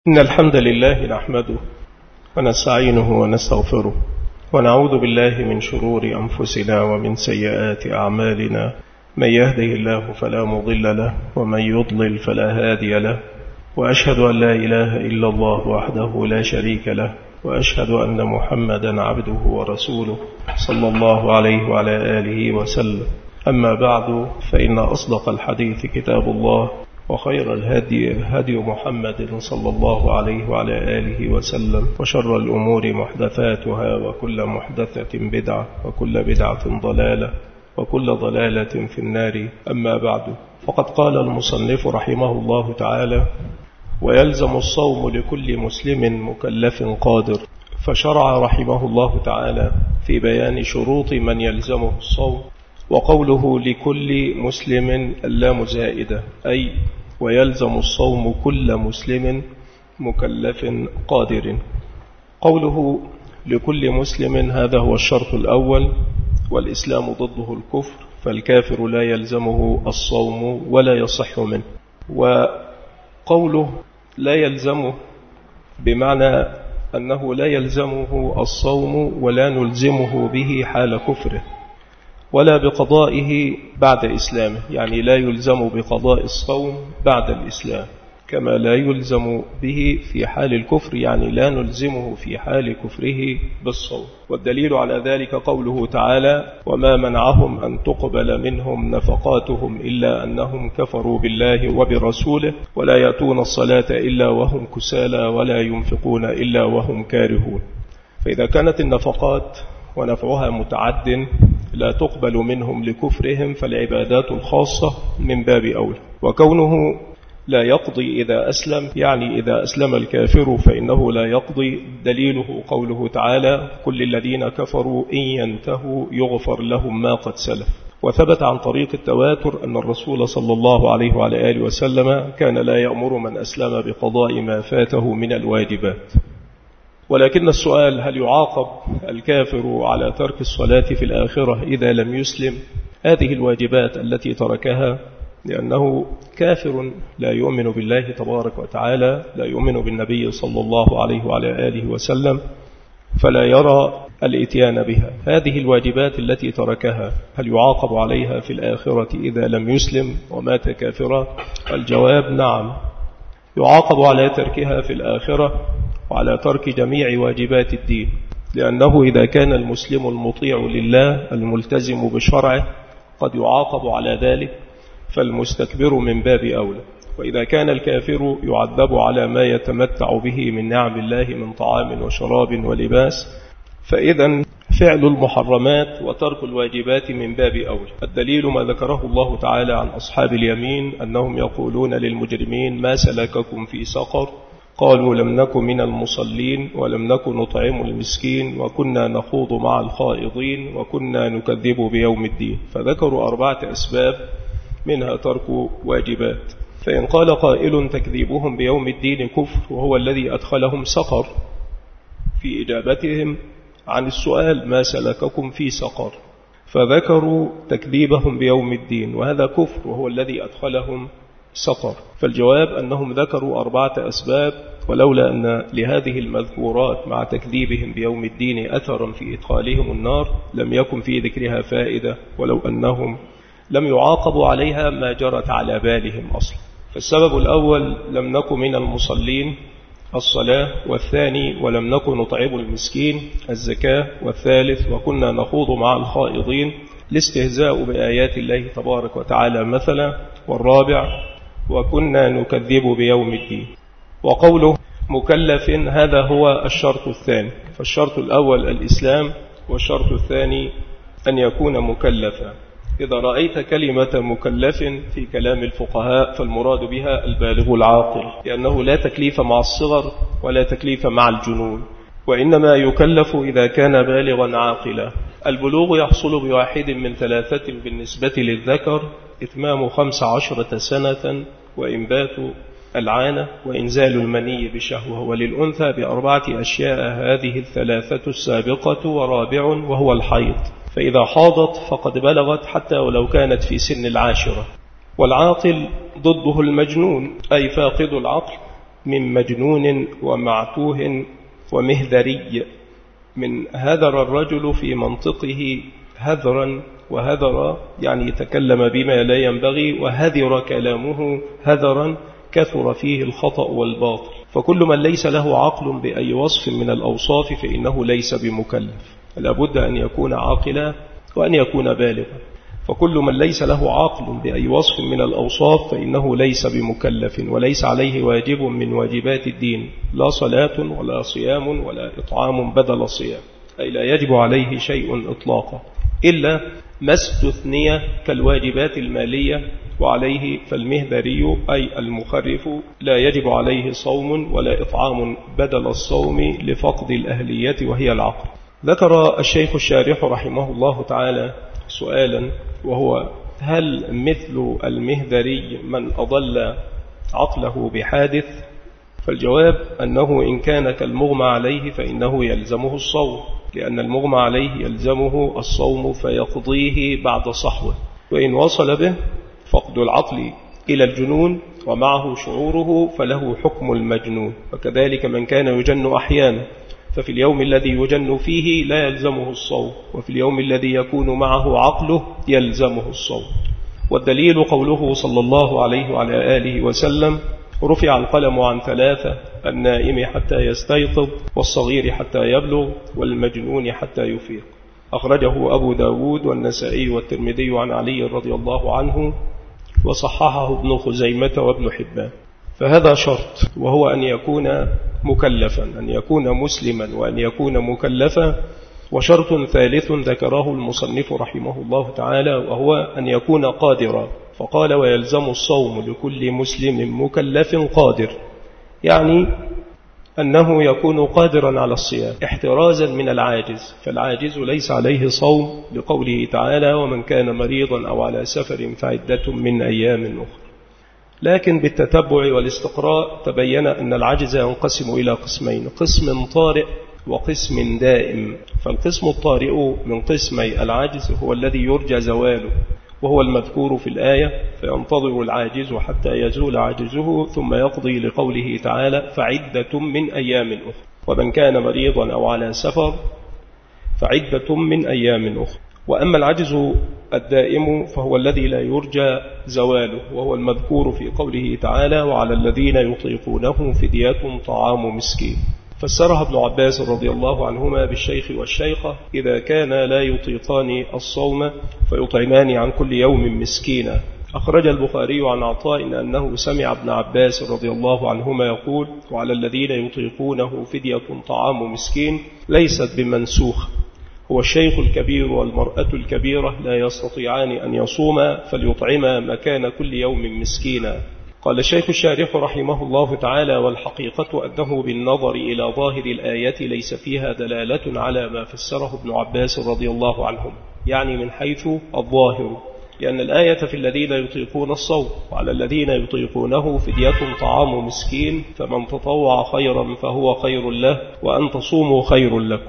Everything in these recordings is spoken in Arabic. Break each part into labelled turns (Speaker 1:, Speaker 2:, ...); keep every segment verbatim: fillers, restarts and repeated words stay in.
Speaker 1: إن الحمد لله نحمده ونستعينه ونستغفره ونعوذ بالله من شرور أنفسنا ومن سيئات أعمالنا. من يهده الله فلا مضل له ومن يضلل فلا هادي له، وأشهد أن لا إله إلا الله وحده لا شريك له، وأشهد أن محمدا عبده ورسوله صلى الله عليه وعلى آله وسلم. أما بعد، فإن أصدق الحديث كتاب الله، وخير الهدي هدي محمد صلى الله عليه وعلى آله وسلم، وشر الأمور محدثاتها، وكل محدثة بدعة، وكل بدعة ضلالة، وكل ضلالة في النار. أما بعد، فقد قال المصنف رحمه الله تعالى: ويلزم الصوم لكل مسلم مكلف قادر. فشرع رحمه الله تعالى في بيان شروط من يلزمه الصوم، وقوله لكل مسلم اللام زائدة، أي ويلزم الصوم كل مسلم مكلف قادر. قوله لكل مسلم هذا هو الشرط الأول، والإسلام ضده الكفر، فالكافر لا يلزمه الصوم ولا يصح منه. وقوله لا يلزمه بمعنى أنه لا يلزمه الصوم ولا نلزمه به حال كفره، ولا بقضائه بعد إسلامه، يعني لا يلزم بقضاء الصوم بعد الإسلام، كما لا يلزم به في حال الكفر، يعني لا نلزمه في حال كفره بالصوم. والدليل على ذلك قوله تعالى: وما منعهم أن تقبل منهم نفقاتهم إلا أنهم كفروا بالله وبرسوله ولا يأتون الصلاة إلا وهم كسالى ولا ينفقون إلا وهم كارهون. فإذا كانت النفقات ونفعها متعد لا تقبل منهم لكفرهم، فالعبادات الخاصة من باب أولى. وكونه لا يقضي إذا أسلم، يعني إذا أسلم الكافر فإنه لا يقضي، دليله قوله تعالى: كل الذين كفروا إن ينتهوا يغفر لهم ما قد سلف. وثبت عن طريق التواتر أن الرسول صلى الله عليه وعلى آله وسلم كان لا يأمر من أسلم بقضاء ما فاته من الواجبات. ولكن السؤال: هل يعاقب الكافر على ترك الصلاة في الآخرة إذا لم يسلم هذه الواجبات التي تركها؟ لأنه كافر لا يؤمن بالله تبارك وتعالى، لا يؤمن بالنبي صلى الله عليه وعلى آله وسلم، فلا يرى الإتيان بها. هذه الواجبات التي تركها هل يعاقب عليها في الآخرة إذا لم يسلم ومات كافرا؟ الجواب: نعم، يعاقب على تركها في الآخرة وعلى ترك جميع واجبات الدين، لأنه إذا كان المسلم المطيع لله الملتزم بشرعه قد يعاقب على ذلك، فالمستكبر من باب أولى. وإذا كان الكافر يعذب على ما يتمتع به من نعم الله من طعام وشراب ولباس، فإذا فعل المحرمات وترك الواجبات من باب أولى. الدليل ما ذكره الله تعالى عن أصحاب اليمين أنهم يقولون للمجرمين: ما سلككم في سقر؟ قالوا: لم نكن من المصلين ولم نكن نطعم المسكين وكنا نخوض مع الخائضين وكنا نكذب بيوم الدين. فذكروا أربعة أسباب منها ترك واجبات. فإن قال قائل: تكذيبهم بيوم الدين كفر وهو الذي أدخلهم سقر، في إجابتهم عن السؤال ما سلككم في سقر، فذكروا تكذيبهم بيوم الدين وهذا كفر وهو الذي أدخلهم سقر. فالجواب أنهم ذكروا أربعة أسباب، ولولا أن لهذه المذكورات مع تكذيبهم بيوم الدين أثرا في إدخالهم النار لم يكن في ذكرها فائدة، ولو أنهم لم يعاقبوا عليها ما جرت على بالهم أصلا. فالسبب الأول: لم نكن من المصلين، الصلاة. والثاني: ولم نكن نطعم المسكين، الزكاة. والثالث: وكنا نخوض مع الخائضين، الاستهزاء بآيات الله تبارك وتعالى مثلا. والرابع: وكنا نكذب بيوم الدين. وقوله مكلف هذا هو الشرط الثاني. فالشرط الأول الإسلام، والشرط الثاني أن يكون مكلفا. إذا رأيت كلمة مكلف في كلام الفقهاء فالمراد بها البالغ العاقل، لأنه لا تكليف مع الصغر ولا تكليف مع الجنون، وإنما يكلف إذا كان بالغا عاقلا. البلوغ يحصل بواحد من ثلاثة بالنسبة للذكر: إتمام خمس عشرة سنة، وإنبات العانة، وإنزال المني بشهوة. وللأنثى بأربعة أشياء، هذه الثلاثة السابقة ورابع وهو الحيض، فإذا حاضت فقد بلغت حتى ولو كانت في سن العاشرة. والعاقل ضده المجنون، أي فاقد العقل، من مجنون ومعتوه ومهذري، من هذر الرجل في منطقه هذرا، وهذر يعني يتكلم بما لا ينبغي، وهذر كلامه هذرا كثر فيه الخطأ والباطل. فكل من ليس له عقل بأي وصف من الأوصاف فإنه ليس بمكلف، لابد أن يكون عاقلا وأن يكون بالغا. فكل من ليس له عقل بأي وصف من الأوصاف فإنه ليس بمكلف، وليس عليه واجب من واجبات الدين، لا صلاة ولا صيام ولا إطعام بدل الصيام، أي لا يجب عليه شيء إطلاقا إلا ما استثني كالواجبات المالية، وعليه فالمهذري أي المخرف لا يجب عليه صوم ولا إطعام بدل الصوم لفقد الأهلية وهي العقل. ذكر الشيخ الشارح رحمه الله تعالى سؤالا، وهو هل مثل المهذري من أضل عقله بحادث؟ فالجواب أنه إن كان كالمغمى عليه فإنه يلزمه الصوم، لأن المغمى عليه يلزمه الصوم فيقضيه بعد صحوه. وإن وصل به فقد العقل إلى الجنون ومعه شعوره فله حكم المجنون. وكذلك من كان يجن أحيانا ففي اليوم الذي يجن فيه لا يلزمه الصوم، وفي اليوم الذي يكون معه عقله يلزمه الصوم. والدليل قوله صلى الله عليه وعلى آله وسلم: رفع القلم عن ثلاثة، النائم حتى يستيقظ، والصغير حتى يبلغ، والمجنون حتى يفيق. أخرجه أبو داود والنسائي والترمذي عن علي رضي الله عنه، وصححه ابن خزيمة وابن حبان. فهذا شرط، وهو أن يكون مكلفا، أن يكون مسلما وأن يكون مكلفا. وشرط ثالث ذكره المصنف رحمه الله تعالى، وهو أن يكون قادرا، فقال: ويلزم الصوم لكل مسلم مكلف قادر، يعني أنه يكون قادرا على الصيام احترازا من العاجز، فالعاجز ليس عليه صوم لقوله تعالى: ومن كان مريضا أو على سفر فعدة من أيام أخرى. لكن بالتتبع والاستقراء تبين أن العجز ينقسم إلى قسمين: قسم طارئ وقسم دائم. فالقسم الطارئ من قسمي العجز هو الذي يرجى زواله، وهو المذكور في الآية: فينتظر العاجز حتى يزول عجزه ثم يقضي، لقوله تعالى: فعدة من أيام أخرى. ومن كان مريضا أو على سفر فعدة من أيام أخرى. وأما العجز الدائم فهو الذي لا يرجى زواله، وهو المذكور في قوله تعالى: وعلى الذين يطيقونه فدية طعام مسكين. فسرها ابن عباس رضي الله عنهما بالشيخ والشيخة إذا كان لا يطيقان الصوم فيطعمان عن كل يوم مسكينا. أخرج البخاري عن عطاء أنه سمع ابن عباس رضي الله عنهما يقول: وعلى الذين يطيقونه فدية طعام مسكين ليست بمنسوخ، هو الشيخ الكبير والمرأة الكبيرة لا يستطيعان أن يصوما فليطعما مكان كل يوم مسكينا. قال الشيخ الشارح رحمه الله تعالى: والحقيقة أنه بالنظر إلى ظاهر الآية ليس فيها دلالة على ما فسره ابن عباس رضي الله عنهم، يعني من حيث الظاهر، لأن الآية في الذين يطيقون الصوم، وعلى الذين يطيقونه فدية طعام مسكين، فمن تطوع خيرا فهو خير له، وأن تصوموا خير لكم.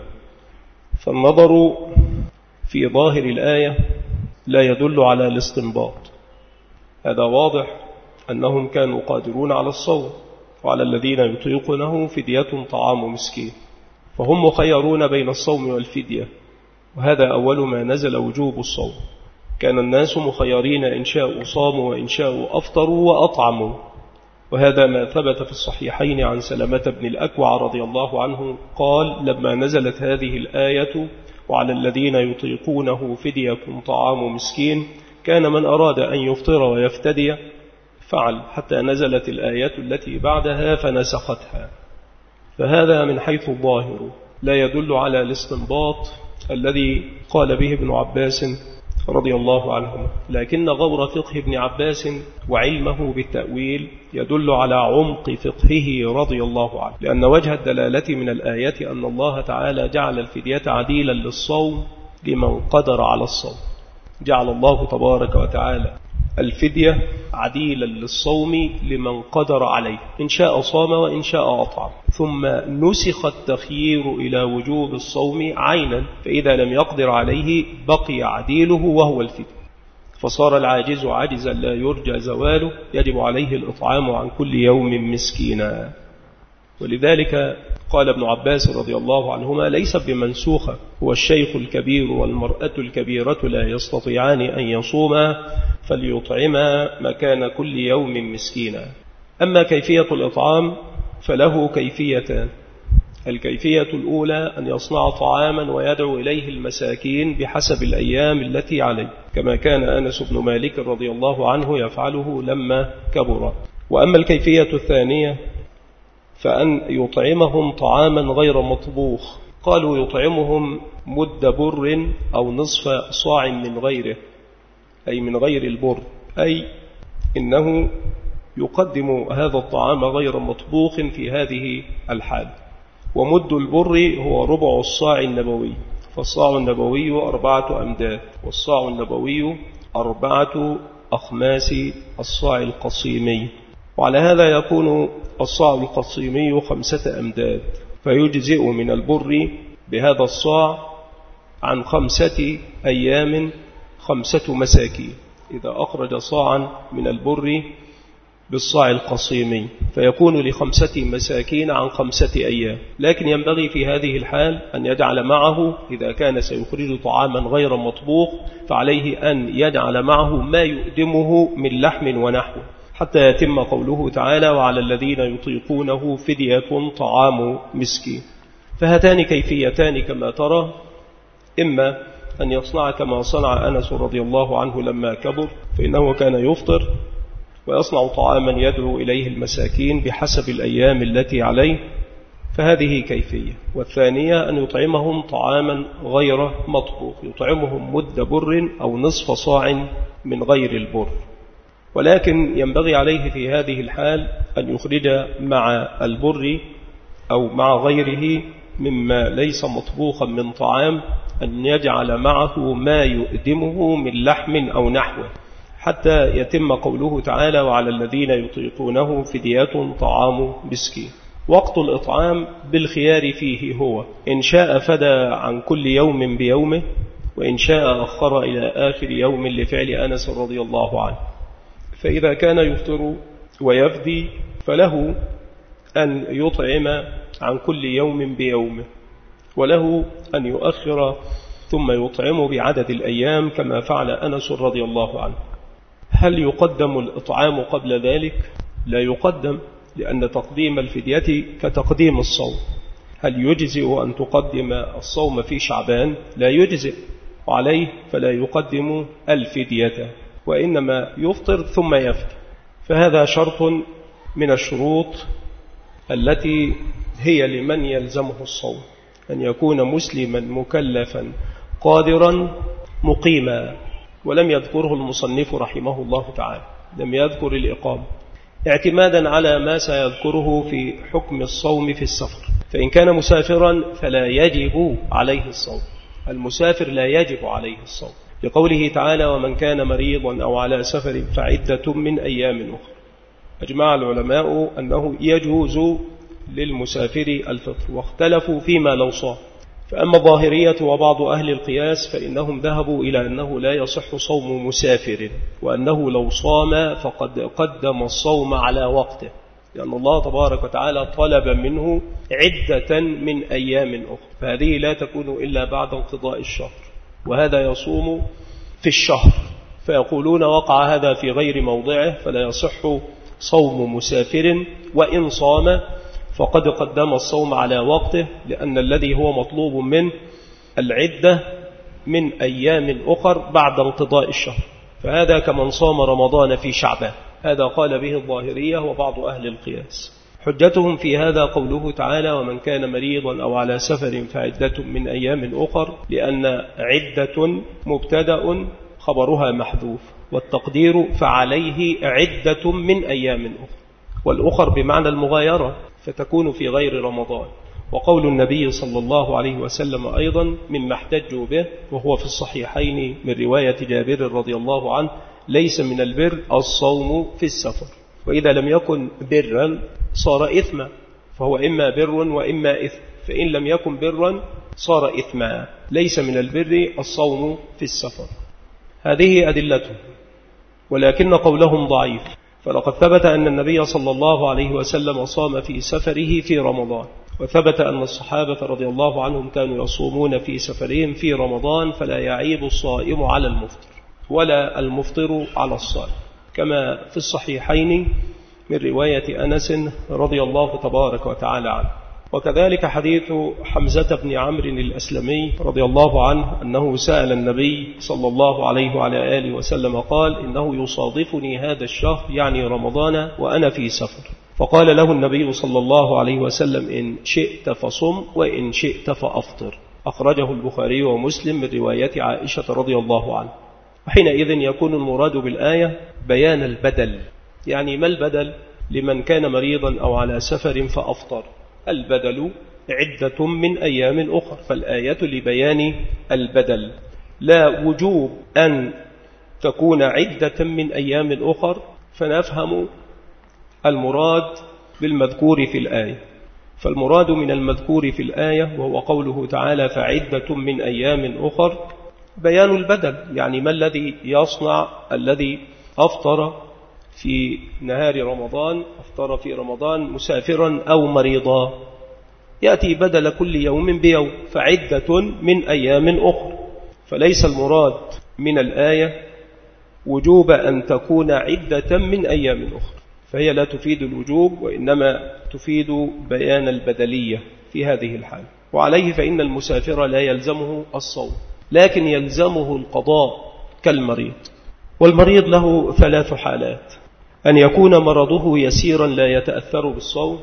Speaker 1: فالنظر في ظاهر الآية لا يدل على الاستنباط، هذا واضح أنهم كانوا قادرون على الصوم، وعلى الذين يطيقونه فدية طعام مسكين، فهم مخيرون بين الصوم والفدية، وهذا أول ما نزل وجوب الصوم. كان الناس مخيرين إن شاءوا صاموا وإن شاءوا أفطروا وأطعموا، وهذا ما ثبت في الصحيحين عن سلمة بن الأكوع رضي الله عنه قال: لما نزلت هذه الآية وعلى الذين يطيقونه فدية طعام مسكين، كان من أراد أن يفطر ويفتدي فعل، حتى نزلت الآية التي بعدها فنسختها. فهذا من حيث الظاهر لا يدل على الاستنباط الذي قال به ابن عباس رضي الله عنهما، لكن غور فقه ابن عباس وعلمه بالتأويل يدل على عمق فقهه رضي الله عنه، لأن وجه الدلالة من الآية أن الله تعالى جعل الفدية عديلا للصوم لمن قدر على الصوم. جعل الله تبارك وتعالى الفدية عديلا للصوم لمن قدر عليه، إن شاء صام وإن شاء أطعم. ثم نسخ التخيير إلى وجوب الصوم عينا، فإذا لم يقدر عليه بقي عديله وهو الفدية، فصار العاجز عاجزا لا يرجى زواله، يجب عليه الإطعام عن كل يوم مسكينا. ولذلك قال ابن عباس رضي الله عنهما: ليس بمنسوخة، هو الشيخ الكبير والمرأة الكبيرة لا يستطيعان أن يصوما فليطعما مكان كل يوم مسكينا. أما كيفية الإطعام فله كيفيتان: الكيفية الأولى أن يصنع طعاما ويدعو إليه المساكين بحسب الأيام التي عليه، كما كان أنس بن مالك رضي الله عنه يفعله لما كبر. وأما الكيفية الثانية فأن يطعمهم طعاما غير مطبوخ، قالوا يطعمهم مد بر أو نصف صاع من غيره، أي من غير البر، أي إنه يقدم هذا الطعام غير مطبوخ في هذه الحال. ومد البر هو ربع الصاع النبوي، فالصاع النبوي أربعة أمداد، والصاع النبوي أربعة أخماس الصاع القصيمي، وعلى هذا يكون الصاع القصيمي خمسة أمداد، فيجزئ من البر بهذا الصاع عن خمسة أيام خمسة مساكين، إذا أخرج صاعا من البر بالصاع القصيمي فيكون لخمسة مساكين عن خمسة أيام. لكن ينبغي في هذه الحال أن يجعل معه، إذا كان سيخرج طعاما غير مطبوخ فعليه أن يجعل معه ما يؤدمه من لحم ونحوه، حتى يتم قوله تعالى: وعلى الذين يطيقونه فدية طعام مسكين. فهاتان كيفيتان كما ترى: إما أن يصنع كما صنع أنس رضي الله عنه لما كبر، فإنه كان يفطر ويصنع طعاما يدعو إليه المساكين بحسب الأيام التي عليه، فهذه كيفية. والثانية أن يطعمهم طعاما غير مطبوخ، يطعمهم مد بر أو نصف صاع من غير البر. ولكن ينبغي عليه في هذه الحال أن يخرج مع البر أو مع غيره مما ليس مطبوخا من طعام، أن يجعل معه ما يؤدمه من لحم أو نحوه، حتى يتم قوله تعالى: وعلى الذين يطيقونه فدية طعام مسكين. وقت الإطعام بالخيار فيه هو إن شاء فدى عن كل يوم بيومه، وإن شاء أخر إلى آخر يوم لفعل أنس رضي الله عنه. فإذا كان يفطر ويفدي فله أن يطعم عن كل يوم بيومه، وله أن يؤخر ثم يطعم بعدد الأيام كما فعل أنس رضي الله عنه. هل يقدم الإطعام قبل ذلك؟ لا يقدم، لأن تقديم الفدية كتقديم الصوم. هل يجزئ أن تقدم الصوم في شعبان؟ لا يجزئ، وعليه فلا يقدم الفدية، وإنما يفطر ثم يفدي. فهذا شرط من الشروط التي هي لمن يلزمه الصوم، أن يكون مسلما مكلفا قادرا مقيما. ولم يذكره المصنف رحمه الله تعالى، لم يذكر الإقامة، اعتمادا على ما سيذكره في حكم الصوم في السفر. فإن كان مسافرا فلا يجب عليه الصوم، المسافر لا يجب عليه الصوم، لقوله تعالى: ومن كان مريضا أو على سفر فعدة من أيام أخرى. أجمع العلماء أنه يجوز للمسافر الفطر، واختلفوا فيما لو صام. فأما الظاهرية وبعض أهل القياس فإنهم ذهبوا إلى أنه لا يصح صوم مسافر، وأنه لو صام فقد قدم الصوم على وقته، لأن الله تبارك وتعالى طلب منه عدة من أيام أخرى، فهذه لا تكون إلا بعد انقضاء الشهر، وهذا يصوم في الشهر. فيقولون وقع هذا في غير موضعه، فلا يصح صوم مسافر، وإن صام فقد قدم الصوم على وقته، لأن الذي هو مطلوب منه العدة من أيام أخر بعد انقضاء الشهر، فهذا كمن صام رمضان في شعبان. هذا قال به الظاهرية وبعض أهل القياس. حجتهم في هذا قوله تعالى: ومن كان مريضا أو على سفر فعدة من أيام أخر، لأن عدة مبتدأ خبرها محذوف، والتقدير فعليه عدة من أيام أخر، والأخر بمعنى المغايرة فتكون في غير رمضان. وقول النبي صلى الله عليه وسلم أيضا مما احتجوا به، وهو في الصحيحين من رواية جابر رضي الله عنه: ليس من البر الصوم في السفر. وإذا لم يكن برا صار إثما، فهو إما بر وإما إثم، فإن لم يكن برا صار إثما. ليس من البر الصوم في السفر. هذه أدلته، ولكن قولهم ضعيف، فلقد ثبت أن النبي صلى الله عليه وسلم صام في سفره في رمضان، وثبت أن الصحابة رضي الله عنهم كانوا يصومون في سفرهم في رمضان، فلا يعيب الصائم على المفطر ولا المفطر على الصائم، كما في الصحيحين من رواية أنس رضي الله تبارك وتعالى عنه. وكذلك حديث حمزة بن عمرو الأسلمي رضي الله عنه أنه سأل النبي صلى الله عليه وعلى آله وسلم قال: إنه يصادفني هذا الشهر يعني رمضان وأنا في سفر، فقال له النبي صلى الله عليه وسلم: إن شئت فصم وإن شئت فأفطر. أخرجه البخاري ومسلم من رواية عائشة رضي الله عنه. وحينئذ يكون المراد بالآية بيان البدل، يعني ما البدل لمن كان مريضا أو على سفر فأفطر؟ البدل عدة من أيام أخر، فالآية لبيان البدل، لا وجوب أن تكون عدة من أيام أخر، فنفهم المراد بالمذكور في الآية. فالمراد من المذكور في الآية وهو قوله تعالى: فعدة من أيام أخر، بيان البدل، يعني ما الذي يصنع الذي أفطر في نهار رمضان، أفطر في رمضان مسافرا أو مريضا، يأتي بدل كل يوم بيوم، فعدة من أيام أخر. فليس المراد من الآية وجوب أن تكون عدة من أيام أخر، فهي لا تفيد الوجوب، وإنما تفيد بيان البدلية في هذه الحال. وعليه فإن المسافر لا يلزمه الصوم، لكن يلزمه القضاء كالمريض. والمريض له ثلاث حالات: أن يكون مرضه يسيرا لا يتأثر بالصوم،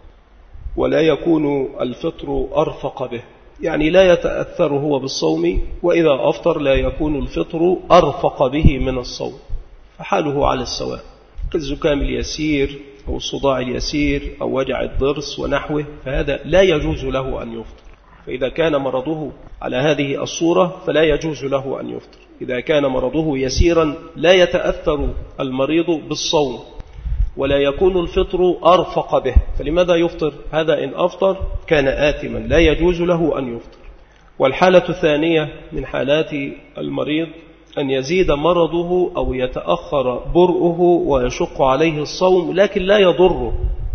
Speaker 1: ولا يكون الفطر أرفق به، يعني لا يتأثر هو بالصوم، وإذا أفطر لا يكون الفطر أرفق به من الصوم، فحاله على السواء، كالزكام اليسير أو الصداع اليسير أو وجع الضرس ونحوه، فهذا لا يجوز له أن يفطر. فإذا كان مرضه على هذه الصورة فلا يجوز له أن يفطر. إذا كان مرضه يسيرا لا يتأثر المريض بالصوم ولا يكون الفطر أرفق به، فلماذا يفطر؟ هذا إن أفطر كان آثما، لا يجوز له أن يفطر. والحالة الثانية من حالات المريض أن يزيد مرضه أو يتأخر برؤه ويشق عليه الصوم، لكن لا يضره،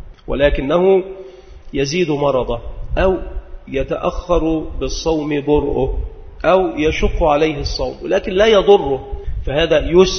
Speaker 1: ولكنه يزيد مرضه، أو يتأخر بالصوم برؤه، أو يشق عليه الصوم لكن لا يضره، فهذا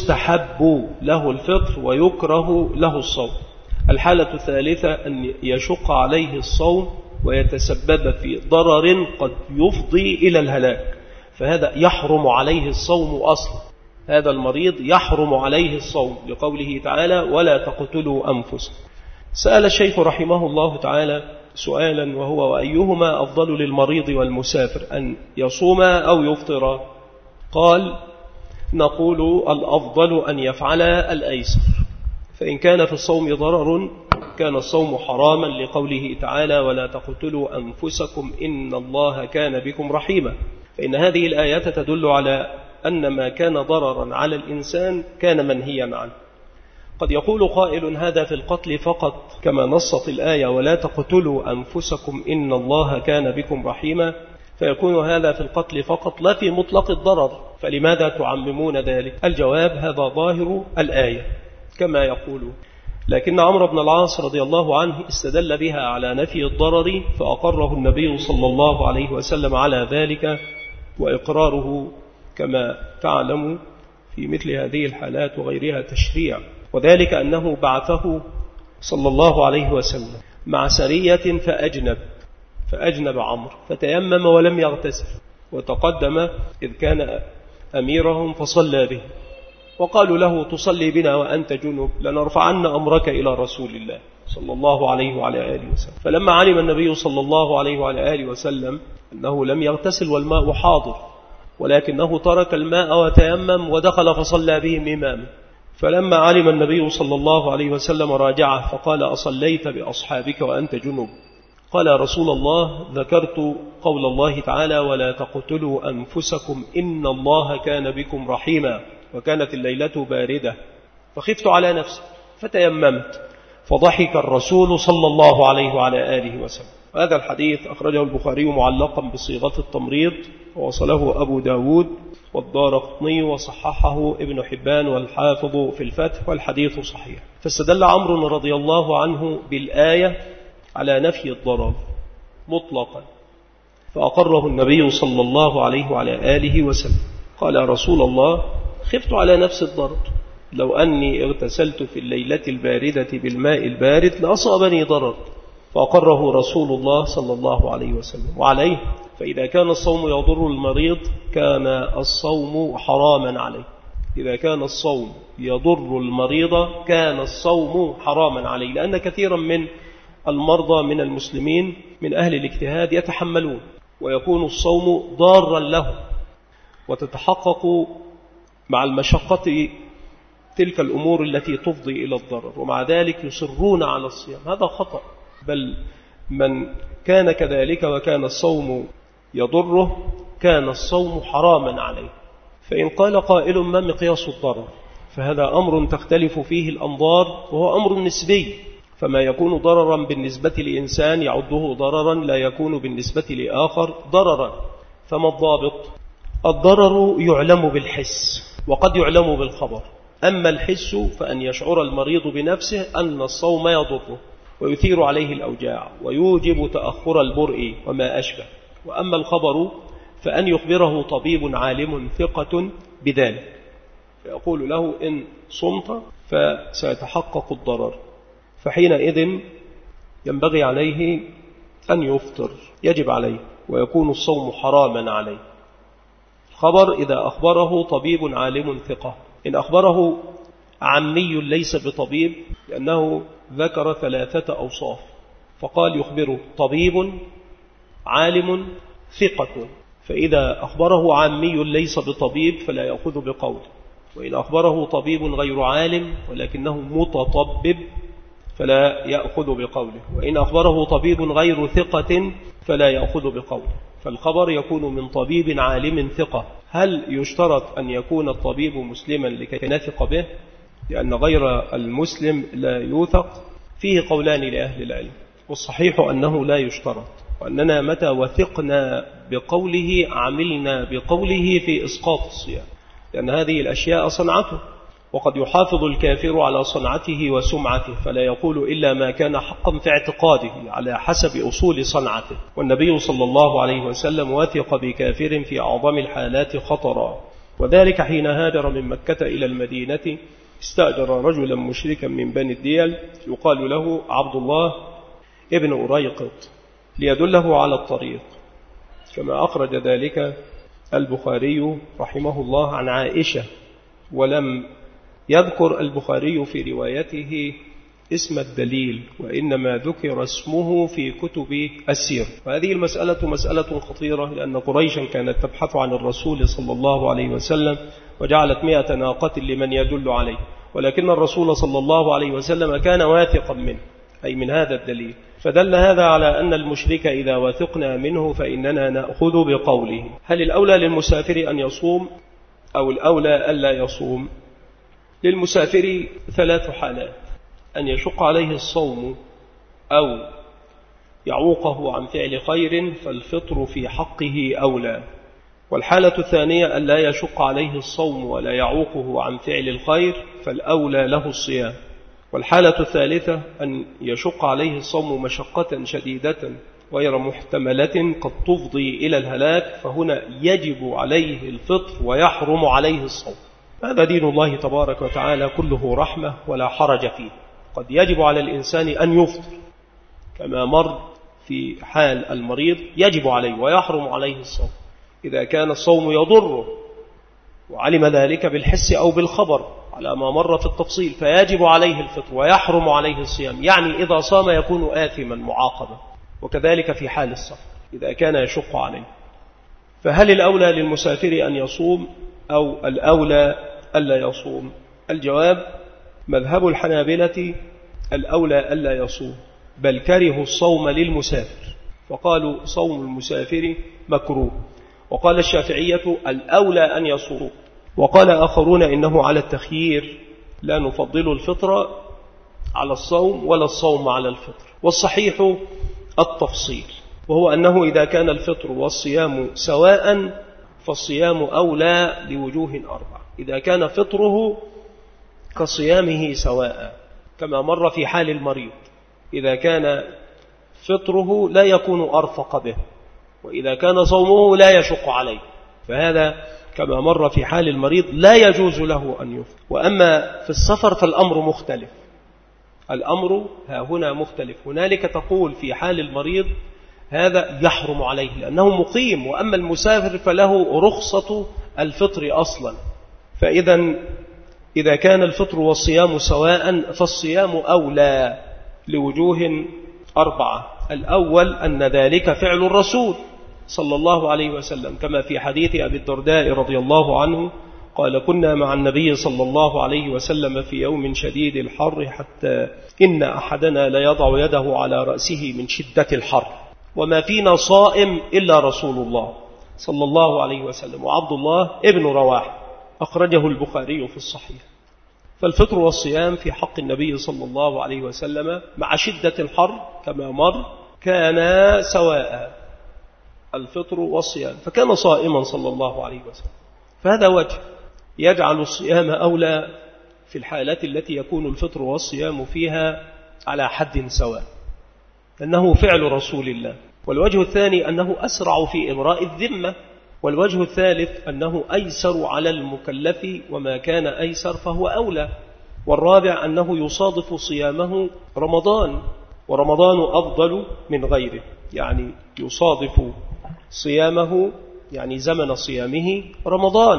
Speaker 1: يستحب له الفطر ويكره له الصوم. الحالة الثالثة أن يشق عليه الصوم ويتسبب في ضرر قد يفضي إلى الهلاك، فهذا يحرم عليه الصوم أصلا، هذا المريض يحرم عليه الصوم، لقوله تعالى: ولا تقتلوا أنفسكم. سأل الشيخ رحمه الله تعالى سؤالا، وهو: وأيهما أفضل للمريض والمسافر، أن يصوم أو يفطر؟ قال: نقول الأفضل أن يفعل الأيسر، فإن كان في الصوم ضرر كان الصوم حراما، لقوله تعالى: ولا تقتلوا أنفسكم إن الله كان بكم رحيما. فإن هذه الآيات تدل على أن ما كان ضررا على الإنسان كان منهيا عنه. قد يقول قائل: هذا في القتل فقط، كما نصت الآية: ولا تقتلوا أنفسكم إن الله كان بكم رحيما، فيكون هذا في القتل فقط لا في مطلق الضرر، فلماذا تعممون ذلك؟ الجواب: هذا ظاهر الآية كما يقول، لكن عمرو بن العاص رضي الله عنه استدل بها على نفي الضرر، فأقره النبي صلى الله عليه وسلم على ذلك، وإقراره كما تعلم في مثل هذه الحالات وغيرها تشريع، وذلك أنه بعثه صلى الله عليه وسلم مع سرية فأجنب فأجنب عمرو فتيمم ولم يغتسل، وتقدم إذ كان أميرهم فصلى به، وقالوا له: تصلي بنا وأنت جنب، لنرفعن أمرك إلى رسول الله صلى الله عليه وعلى آله وسلم. فلما علم النبي صلى الله عليه وعلى آله وسلم أنه لم يغتسل والماء حاضر، ولكنه ترك الماء وتيمم ودخل فصلى بهم إماما، فلما علم النبي صلى الله عليه وسلم راجعه فقال: أصليت بأصحابك وأنت جنب؟ قال: رسول الله، ذكرت قول الله تعالى: ولا تقتلوا أنفسكم إن الله كان بكم رحيما، وكانت الليلة باردة فخفت على نفسي فتيممت، فضحك الرسول صلى الله عليه وعلى آله وسلم. هذا الحديث أخرجه البخاري معلقا بصيغة التمريض، ووصله أبو داود والدارقطني وصححه ابن حبان والحافظ في الفتح والحديث صحيح. فاستدل عمرو رضي الله عنه بالآية على نفي الضرر مطلقا، فأقره النبي صلى الله عليه وعلى آله وسلم. قال يا رسول الله خفت على نفس الضرر، لو أني اغتسلت في الليلة الباردة بالماء البارد لأصابني ضرر، فأقره رسول الله صلى الله عليه وسلم. وعليه فإذا كان الصوم يضر المريض كان الصوم حراما عليه. إذا كان الصوم يضر المريض كان الصوم حراما عليه، لأن كثيرا من المرضى من المسلمين من أهل الاجتهاد يتحملون ويكون الصوم ضارا له، وتتحقق مع المشقة تلك الأمور التي تفضي إلى الضرر، ومع ذلك يصرون على الصيام. هذا خطأ، بل من كان كذلك وكان الصوم يضره كان الصوم حراما عليه. فإن قال قائل ما مقياس الضرر، فهذا أمر تختلف فيه الأنظار، وهو أمر نسبي، فما يكون ضررا بالنسبة لإنسان يعده ضررا لا يكون بالنسبة لآخر ضررا. فما الضابط؟ الضرر يعلم بالحس وقد يعلم بالخبر. أما الحس فأن يشعر المريض بنفسه أن الصوم يضره ويثير عليه الأوجاع ويوجب تأخر البرء وما أشبه. وأما الخبر فأن يخبره طبيب عالم ثقة بذلك، فيقول له إن صمت فسيتحقق الضرر، فحينئذ ينبغي عليه أن يفطر، يجب عليه، ويكون الصوم حراما عليه. الخبر إذا أخبره طبيب عالم ثقة. إن أخبره عمي ليس بطبيب، لأنه ذكر ثلاثة أوصاف، فقال يخبره طبيب عالم ثقة، فإذا أخبره عمي ليس بطبيب فلا يأخذ بقوله، وإن أخبره طبيب غير عالم ولكنه متطبب فلا يأخذ بقوله، وإن أخبره طبيب غير ثقة فلا يأخذ بقوله. فالخبر يكون من طبيب عالم ثقة. هل يشترط أن يكون الطبيب مسلما لكي نثق به؟ لأن غير المسلم لا يوثق. فيه قولان لأهل العلم، والصحيح أنه لا يشترط، وأننا متى وثقنا بقوله عملنا بقوله في إسقاط الصيام، لأن هذه الأشياء صنعته، وقد يحافظ الكافر على صنعته وسمعته فلا يقول إلا ما كان حقا في اعتقاده على حسب أصول صنعته. والنبي صلى الله عليه وسلم وثق بكافر في أعظم الحالات خطرا، وذلك حين هاجر من مكة إلى المدينة استأجر رجلا مشركا من بني الديل يقال له عبد الله ابن أريقط ليدله على الطريق، كما أخرج ذلك البخاري رحمه الله عن عائشة. ولم يذكر البخاري في روايته اسم الدليل، وإنما ذكر اسمه في كتب السير. وهذه المسألة مسألة خطيرة، لأن قريشا كانت تبحث عن الرسول صلى الله عليه وسلم وجعلت مئة ناقة لمن يدل عليه، ولكن الرسول صلى الله عليه وسلم كان واثقا منه، أي من هذا الدليل. فدل هذا على أن المشرك إذا وثقنا منه فإننا نأخذ بقوله. هل الأولى للمسافر أن يصوم أو الأولى ألا يصوم؟ للمسافر ثلاث حالات: أن يشق عليه الصوم أو يعوقه عن فعل خير فالفطر في حقه أولى. والحالة الثانية أن لا يشق عليه الصوم ولا يعوقه عن فعل الخير فالأولى له الصيام. والحالة الثالثة أن يشق عليه الصوم مشقة شديدة غير محتملة قد تفضي إلى الهلاك، فهنا يجب عليه الفطر ويحرم عليه الصوم. هذا دين الله تبارك وتعالى كله رحمة ولا حرج فيه. قد يجب على الإنسان أن يفطر كما مر في حال المريض، يجب عليه ويحرم عليه الصوم إذا كان الصوم يضره وعلم ذلك بالحس أو بالخبر على ما مر في التفصيل، فيجب عليه الفطر ويحرم عليه الصيام، يعني إذا صام يكون آثما معاقبا. وكذلك في حال السفر إذا كان يشق عليه. فهل الأولى للمسافر أن يصوم أو الأولى ألا يصوم؟ الجواب: مذهب الحنابلة الأولى ألا يصوم، بل كرهوا الصوم للمسافر فقالوا صوم المسافر مكروه. وقال الشافعية الأولى أن يصوم، وقال آخرون إنه على التخيير، لا نفضل الفطر على الصوم ولا الصوم على الفطر. والصحيح التفصيل، وهو أنه إذا كان الفطر والصيام سواء فالصيام أولى لوجوه أربع. إذا كان فطره كصيامه سواء كما مر في حال المريض، إذا كان فطره لا يكون أرفق به، وإذا كان صومه لا يشق عليه، فهذا كما مر في حال المريض لا يجوز له أن يفطر. وأما في السفر فالأمر مختلف، الأمر ها هنا مختلف. هنالك تقول في حال المريض هذا يحرم عليه لأنه مقيم، وأما المسافر فله رخصة الفطر أصلا. فإذا إذا كان الفطر والصيام سواء فالصيام أولى لوجوه أربعة. الأول أن ذلك فعل الرسول صلى الله عليه وسلم، كما في حديث أبي الدرداء رضي الله عنه قال: كنا مع النبي صلى الله عليه وسلم في يوم شديد الحر حتى إن أحدنا ليضع يده على رأسه من شدة الحر، وما فينا صائم إلا رسول الله صلى الله عليه وسلم وعبد الله ابن رواحة، أخرجه البخاري في الصحيح. فالفطر والصيام في حق النبي صلى الله عليه وسلم مع شدة الحر كما مر كان سواء، الفطر والصيام، فكان صائما صلى الله عليه وسلم. فهذا وجه يجعل الصيام أولى في الحالات التي يكون الفطر والصيام فيها على حد سواء، أنه فعل رسول الله. والوجه الثاني أنه أسرع في إبراء الذمة. والوجه الثالث أنه أيسر على المكلف، وما كان أيسر فهو أولى. والرابع أنه يصادف صيامه رمضان، ورمضان أفضل من غيره، يعني يصادف صيامه يعني زمن صيامه رمضان،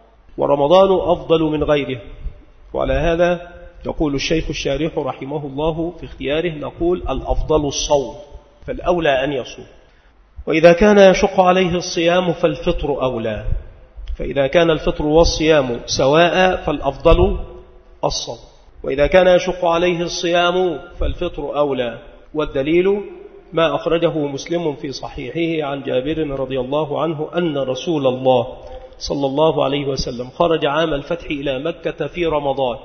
Speaker 1: ورمضان أفضل من غيره. وعلى هذا يقول الشيخ الشارح رحمه الله في اختياره، نقول الأفضل الصوم، فالأولى أن يصوم. وإذا كان يشق عليه الصيام فالفطر أولى. فإذا كان الفطر والصيام سواء فالأفضل الصوم، وإذا كان يشق عليه الصيام فالفطر أولى. والدليل ما أخرجه مسلم في صحيحه عن جابر رضي الله عنه أن رسول الله صلى الله عليه وسلم خرج عام الفتح إلى مكة في رمضان،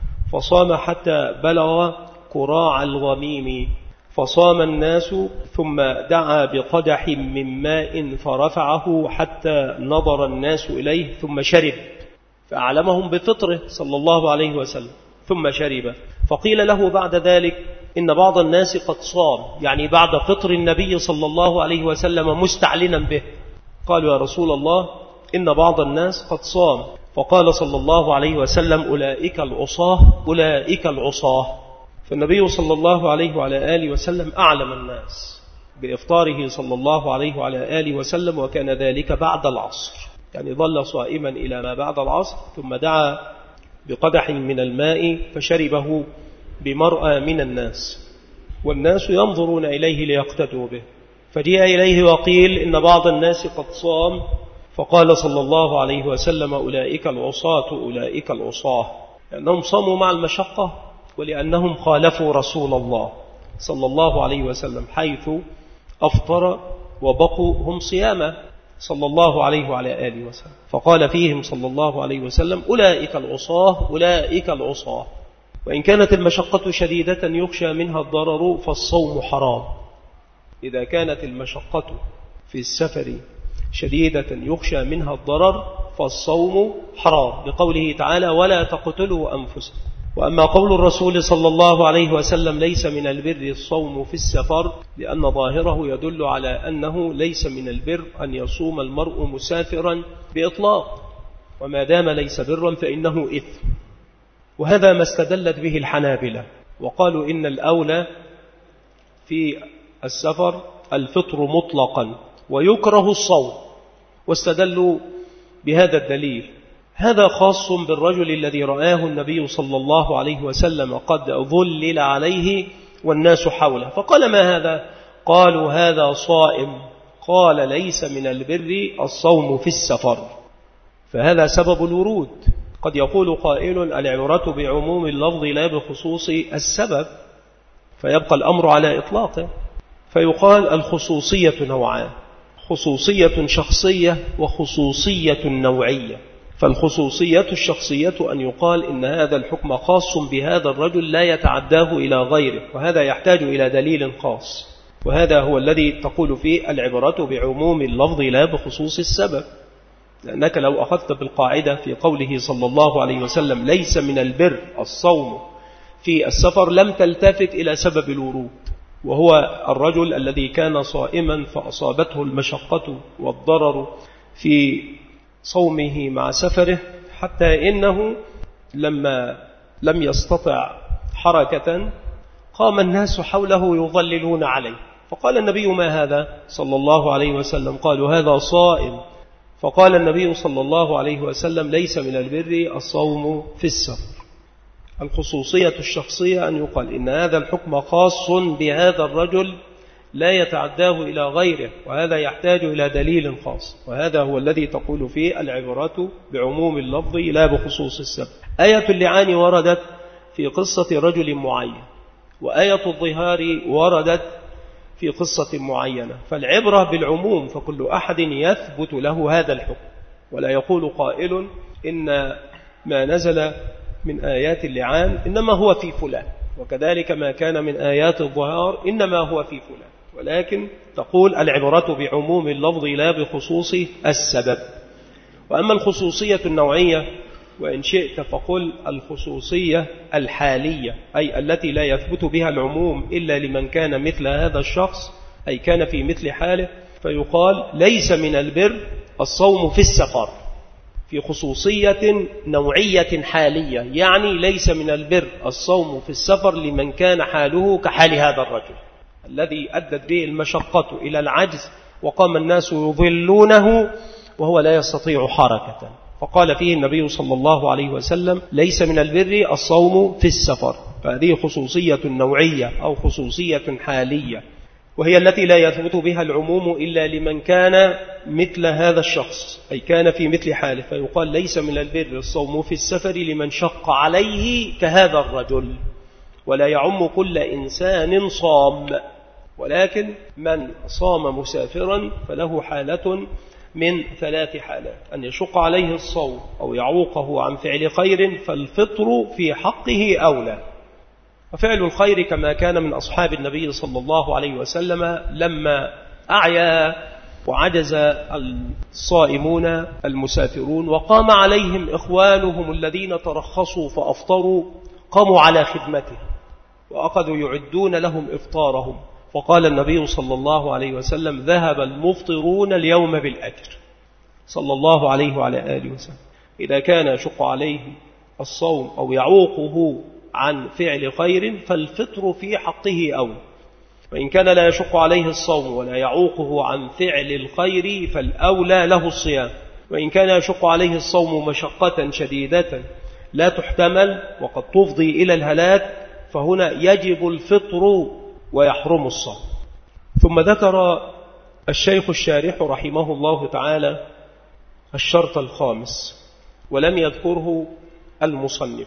Speaker 1: فصام حتى بلغ كراع الغميم، فصام الناس ثم دعا بقدح من ماء فرفعه حتى نظر الناس إليه ثم شرب، فأعلمهم بفطره صلى الله عليه وسلم، ثم شرب. فقيل له بعد ذلك إن بعض الناس قد صام، يعني بعد فطر النبي صلى الله عليه وسلم مستعلنا به. قالوا: يا رسول الله إن بعض الناس قد صام. فقال صلى الله عليه وسلم: أولئك العصاة، أولئك العصاة. فالنبي صلى الله عليه وعلى آله وسلم أعلم الناس بإفطاره صلى الله عليه وعلى آله وسلم، وكان ذلك بعد العصر، يعني ظل صائما إلى ما بعد العصر، ثم دعا بقدح من الماء فشربه بمرأى من الناس، والناس ينظرون إليه ليقتدوا به. فجاء إليه وقيل إن بعض الناس قد صام، فقال صلى الله عليه وسلم: أولئك العصاة، أولئك العصاة، لأنهم صاموا مع المشقة، ولأنهم خالفوا رسول الله صلى الله عليه وسلم حيث أفطر وبقوا هم صياما صلى الله عليه وعلى آله وسلم. فقال فيهم صلى الله عليه وسلم: أولئك العصاة، أولئك العصاة. وإن كانت المشقة شديدة يخشى منها الضرر فالصوم حرام. إذا كانت المشقة في السفر شديدة يخشى منها الضرر فالصوم حرام، بقوله تعالى: ولا تقتلوا أنفسكم. وأما قول الرسول صلى الله عليه وسلم: ليس من البر الصوم في السفر، لأن ظاهره يدل على أنه ليس من البر أن يصوم المرء مسافرا بإطلاق، وما دام ليس برا فإنه إثم. وهذا ما استدلت به الحنابلة، وقالوا إن الأولى في السفر الفطر مطلقا ويكره الصوم، واستدلوا بهذا الدليل. هذا خاص بالرجل الذي رآه النبي صلى الله عليه وسلم قد ظلل عليه والناس حوله، فقال: ما هذا؟ قالوا: هذا صائم. قال: ليس من البر الصوم في السفر. فهذا سبب الورود. قد يقول قائل: العبرة بعموم اللفظ لا بخصوص السبب، فيبقى الأمر على إطلاقه، فيقال الخصوصية نوعان: خصوصية شخصية وخصوصية نوعية. فالخصوصية الشخصية أن يقال إن هذا الحكم خاص بهذا الرجل لا يتعداه إلى غيره، وهذا يحتاج إلى دليل خاص، وهذا هو الذي تقول فيه العبرة بعموم اللفظ لا بخصوص السبب. لأنك لو أخذت بالقاعدة في قوله صلى الله عليه وسلم ليس من البر الصوم في السفر لم تلتفت إلى سبب الورود، وهو الرجل الذي كان صائما فأصابته المشقة والضرر في صومه مع سفره، حتى إنه لما لم يستطع حركة قام الناس حوله يظللون عليه، فقال النبي ما هذا صلى الله عليه وسلم؟ قالوا هذا صائم. فقال النبي صلى الله عليه وسلم ليس من البر الصوم في السفر. الخصوصية الشخصية أن يقال إن هذا الحكم خاص بهذا الرجل لا يتعداه إلى غيره، وهذا يحتاج إلى دليل خاص، وهذا هو الذي تقول فيه العبرة بعموم اللفظ لا بخصوص السبب. آية اللعان وردت في قصة رجل معين، وآية الظهار وردت في قصة معينة، فالعبرة بالعموم، فكل أحد يثبت له هذا الحكم، ولا يقول قائل إن ما نزل من آيات اللعان إنما هو في فلان، وكذلك ما كان من آيات الظهار إنما هو في فلان، ولكن تقول العبرة بعموم اللفظ لا بخصوص السبب. وأما الخصوصية النوعية وإن شئت فقل الخصوصية الحالية، أي التي لا يثبت بها العموم إلا لمن كان مثل هذا الشخص، أي كان في مثل حاله، فيقال ليس من البر الصوم في السفر، في خصوصية نوعية حالية، يعني ليس من البر الصوم في السفر لمن كان حاله كحال هذا الرجل الذي أدت به المشقة إلى العجز، وقام الناس يظلونه وهو لا يستطيع حركة، فقال فيه النبي صلى الله عليه وسلم ليس من البر الصوم في السفر. فهذه خصوصية نوعية أو خصوصية حالية، وهي التي لا يثبت بها العموم إلا لمن كان مثل هذا الشخص، أي كان في مثل حاله، فيقال ليس من البر الصوم في السفر لمن شق عليه كهذا الرجل، ولا يعم كل إنسان صام، ولكن من صام مسافرا فله حالة من ثلاث حالات: أن يشق عليه الصوم أو يعوقه عن فعل خير، فالفطر في حقه أولى. وفعل الخير كما كان من أصحاب النبي صلى الله عليه وسلم لما أعيا وعجز الصائمون المسافرون وقام عليهم إخوانهم الذين ترخصوا فأفطروا، قاموا على خدمته وأخذوا يعدون لهم إفطارهم، فقال النبي صلى الله عليه وسلم ذهب المفطرون اليوم بالأجر صلى الله عليه وعلى آله وسلم. إذا كان يشق عليه الصوم أو يعوقه عن فعل خير فالفطر في حقه أولى، وإن كان لا يشق عليه الصوم ولا يعوقه عن فعل الخير فالأولى له الصيام، وإن كان يشق عليه الصوم مشقة شديدة لا تحتمل وقد تفضي إلى الهلاك فهنا يجب الفطر ويحرم الصوم. ثم ذكر الشيخ الشارح رحمه الله تعالى الشرط الخامس ولم يذكره المصنف،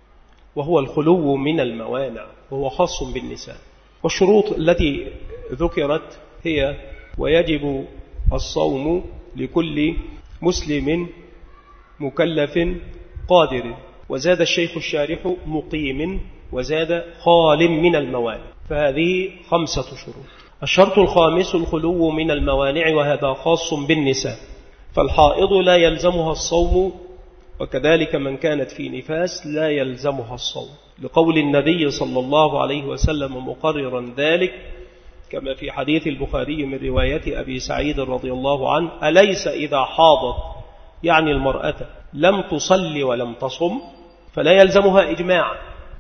Speaker 1: وهو الخلو من الموانع، وهو خاص بالنساء. والشروط التي ذكرت هي: ويجب الصوم لكل مسلم مكلف قادر، وزاد الشيخ الشارح مقيم، وزاد خال من الموانع، فهذه خمسة شروط. الشرط الخامس الخلو من الموانع، وهذا خاص بالنساء، فالحائض لا يلزمها الصوم، وكذلك من كانت في نفاس لا يلزمها الصوم، لقول النبي صلى الله عليه وسلم مقررا ذلك كما في حديث البخاري من رواية أبي سعيد رضي الله عنه: أليس إذا حاضت، يعني المرأة، لم تصلي ولم تصم فلا يلزمها إجماع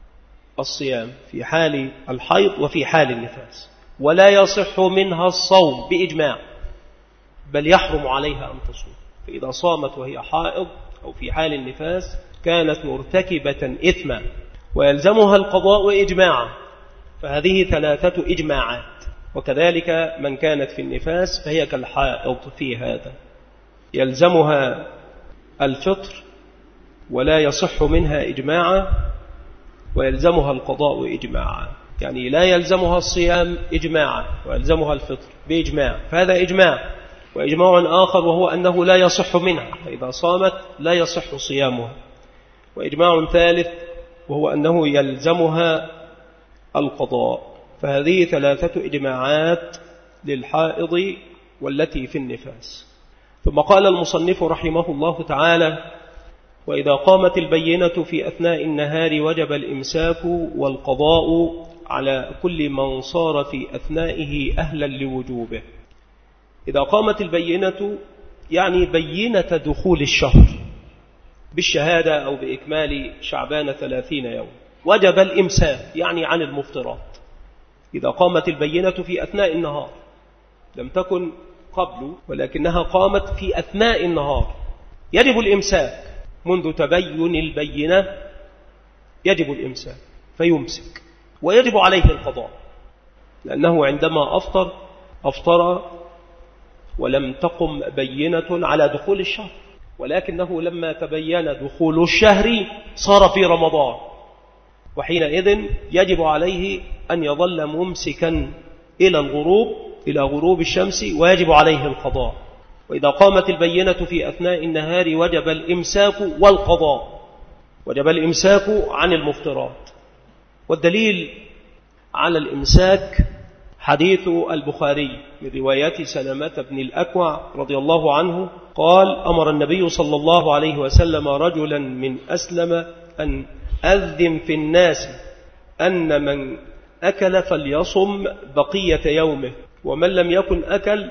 Speaker 1: الصيام في حال الحيض وفي حال النفاس، ولا يصح منها الصوم بإجماع، بل يحرم عليها أن تصوم. فإذا صامت وهي حائض أو في حال النفاس كانت مرتكبة إثما، ويلزمها القضاء إجماعا، فهذه ثلاثة إجماعات. وكذلك من كانت في النفاس فهي كالحائض في هذا، يلزمها الفطر ولا يصح منها إجماعا، ويلزمها القضاء إجماعا، يعني لا يلزمها الصيام إجماعا ويلزمها الفطر بإجماع، فهذا إجماع. وإجماع آخر وهو أنه لا يصح منها، فإذا صامت لا يصح صيامها. وإجماع ثالث وهو أنه يلزمها القضاء. فهذه ثلاثة إجماعات للحائض والتي في النفاس. ثم قال المصنف رحمه الله تعالى: وإذا قامت البينة في أثناء النهار وجب الإمساك والقضاء على كل من صار في أثنائه أهلا لوجوبه. إذا قامت البينة يعني بينة دخول الشهر بالشهادة أو بإكمال شعبان ثلاثين يوم، وجب الإمساك يعني عن المفطرات. إذا قامت البينة في أثناء النهار، لم تكن قبل ولكنها قامت في أثناء النهار، يجب الإمساك منذ تبين البينة، يجب الإمساك فيمسك، ويجب عليه القضاء، لأنه عندما أفطر أفطر ولم تقم بينة على دخول الشهر، ولكنه لما تبين دخول الشهر صار في رمضان، وحينئذ يجب عليه أن يظل ممسكا إلى الغروب إلى غروب الشمس، ويجب عليه القضاء. وإذا قامت البينة في أثناء النهار وجب الإمساك والقضاء، وجب الإمساك عن المفطرات. والدليل على الإمساك حديث البخاري من روايات سلمة بن الأكوع رضي الله عنه قال: أمر النبي صلى الله عليه وسلم رجلا من أسلم أن أذن في الناس أن من أكل فليصم بقية يومه، ومن لم يكن أكل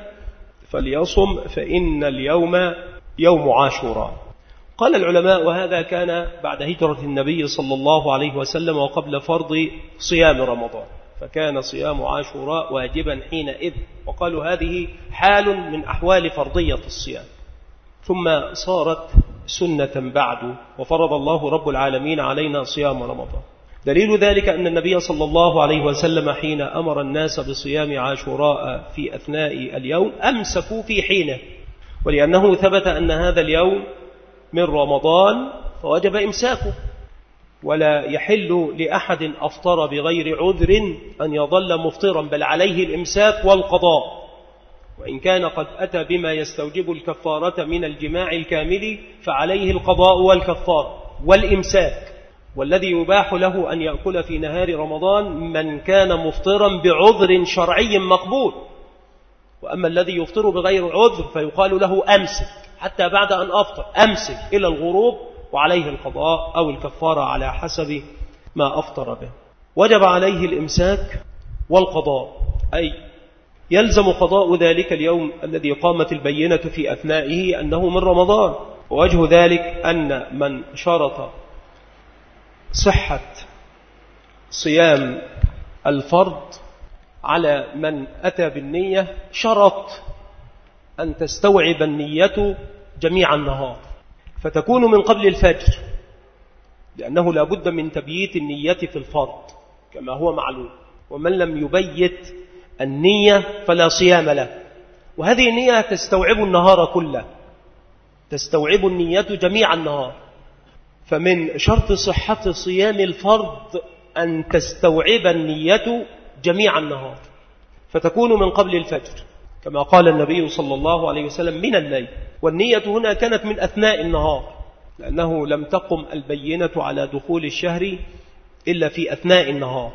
Speaker 1: فليصم فإن اليوم يوم عاشوراء. قال العلماء: وهذا كان بعد هجرة النبي صلى الله عليه وسلم وقبل فرض صيام رمضان، فكان صيام عاشوراء واجبا حينئذ، وقالوا هذه حال من أحوال فرضية الصيام، ثم صارت سنة بعد، وفرض الله رب العالمين علينا صيام رمضان. دليل ذلك أن النبي صلى الله عليه وسلم حين أمر الناس بصيام عاشوراء في أثناء اليوم أمسكوا في حينه، ولأنه ثبت أن هذا اليوم من رمضان فوجب إمساكه، ولا يحل لأحد أفطر بغير عذر أن يظل مفطرا، بل عليه الإمساك والقضاء، وإن كان قد أتى بما يستوجب الكفارة من الجماع الكامل فعليه القضاء والكفارة والإمساك. والذي يباح له أن يأكل في نهار رمضان من كان مفطرا بعذر شرعي مقبول، وأما الذي يفطر بغير عذر فيقال له أمسك حتى بعد أن أفطر، أمسك إلى الغروب، وعليه القضاء أو الكفارة على حسب ما أفطر به. وجب عليه الإمساك والقضاء، أي يلزم قضاء ذلك اليوم الذي قامت البينة في أثنائه أنه من رمضان. ووجه ذلك أن من شرط صحة صيام الفرض على من أتى بالنية شرط أن تستوعب النية جميع النهار، فتكون من قبل الفجر، لأنه لا بد من تبييت النية في الفرض كما هو معلوم، ومن لم يبيت النية فلا صيام له. وهذه النية تستوعب النهار كله، تستوعب النية جميع النهار، فمن شرط صحة صيام الفرض أن تستوعب النية جميع النهار، فتكون من قبل الفجر كما قال النبي صلى الله عليه وسلم من الليل. والنية هنا كانت من أثناء النهار، لأنه لم تقم البينة على دخول الشهر إلا في أثناء النهار،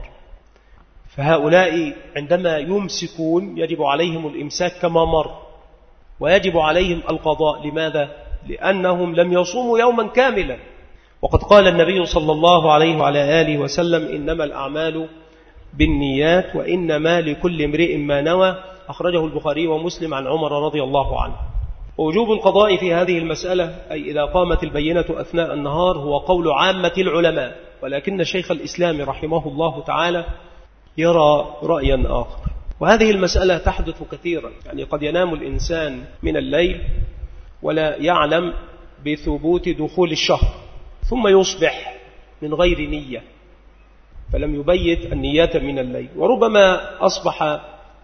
Speaker 1: فهؤلاء عندما يمسكون يجب عليهم الإمساك كما مر، ويجب عليهم القضاء. لماذا؟ لأنهم لم يصوموا يوما كاملا، وقد قال النبي صلى الله عليه وعلى آله وسلم: إنما الأعمال بالنيات وإنما لكل امرئ ما نوى، أخرجه البخاري ومسلم عن عمر رضي الله عنه. ووجوب القضاء في هذه المسألة أي إذا قامت البينة أثناء النهار هو قول عامة العلماء، ولكن شيخ الإسلام رحمه الله تعالى يرى رأيا آخر. وهذه المسألة تحدث كثيرا، يعني قد ينام الإنسان من الليل ولا يعلم بثبوت دخول الشهر، ثم يصبح من غير نية فلم يبيت النية من الليل، وربما أصبح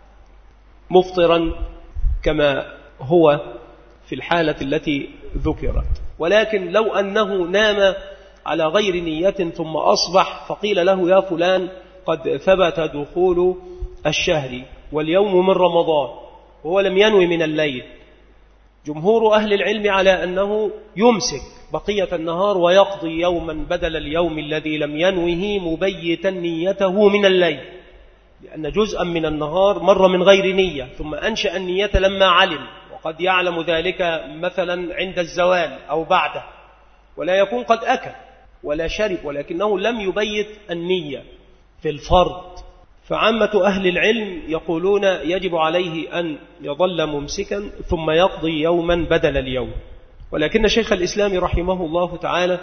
Speaker 1: مفطرا كما هو في الحالة التي ذكرت. ولكن لو أنه نام على غير نية ثم أصبح فقيل له: يا فلان قد ثبت دخول الشهر واليوم من رمضان، وهو لم ينوي من الليل، جمهور أهل العلم على أنه يمسك بقية النهار ويقضي يوما بدل اليوم الذي لم ينوه مبيتا نيته من الليل، لأن جزءا من النهار مر من غير نية ثم أنشأ النية لما علم، قد يعلم ذلك مثلا عند الزوال أو بعده، ولا يكون قد أكل ولا شرب، ولكنه لم يبيت النية في الفرض. فعامة أهل العلم يقولون يجب عليه أن يظل ممسكا ثم يقضي يوما بدل اليوم. ولكن شيخ الإسلام رحمه الله تعالى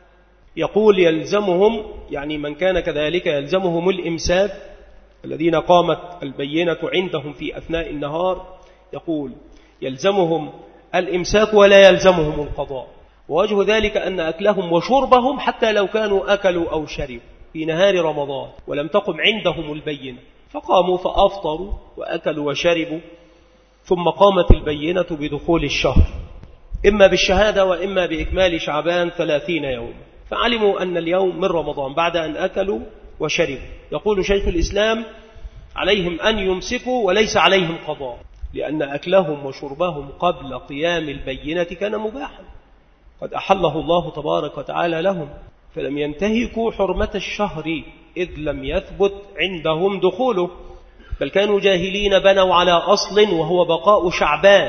Speaker 1: يقول يلزمهم، يعني من كان كذلك يلزمهم الإمساك الذين قامت البينة عندهم في أثناء النهار، يقول يلزمهم الإمساك ولا يلزمهم القضاء. ووجه ذلك أن أكلهم وشربهم حتى لو كانوا أكلوا أو شربوا في نهار رمضان ولم تقم عندهم البينة، فقاموا فأفطروا وأكلوا وشربوا، ثم قامت البينة بدخول الشهر إما بالشهادة وإما بإكمال شعبان ثلاثين يوم، فعلموا أن اليوم من رمضان بعد أن أكلوا وشربوا. يقول شيخ الإسلام عليهم أن يمسكوا وليس عليهم قضاء، لأن أكلهم وشربهم قبل قيام البينة كان مباحا، قد أحله الله تبارك وتعالى لهم، فلم ينتهكوا حرمة الشهر إذ لم يثبت عندهم دخوله، بل كانوا جاهلين بنوا على أصل وهو بقاء شعبان،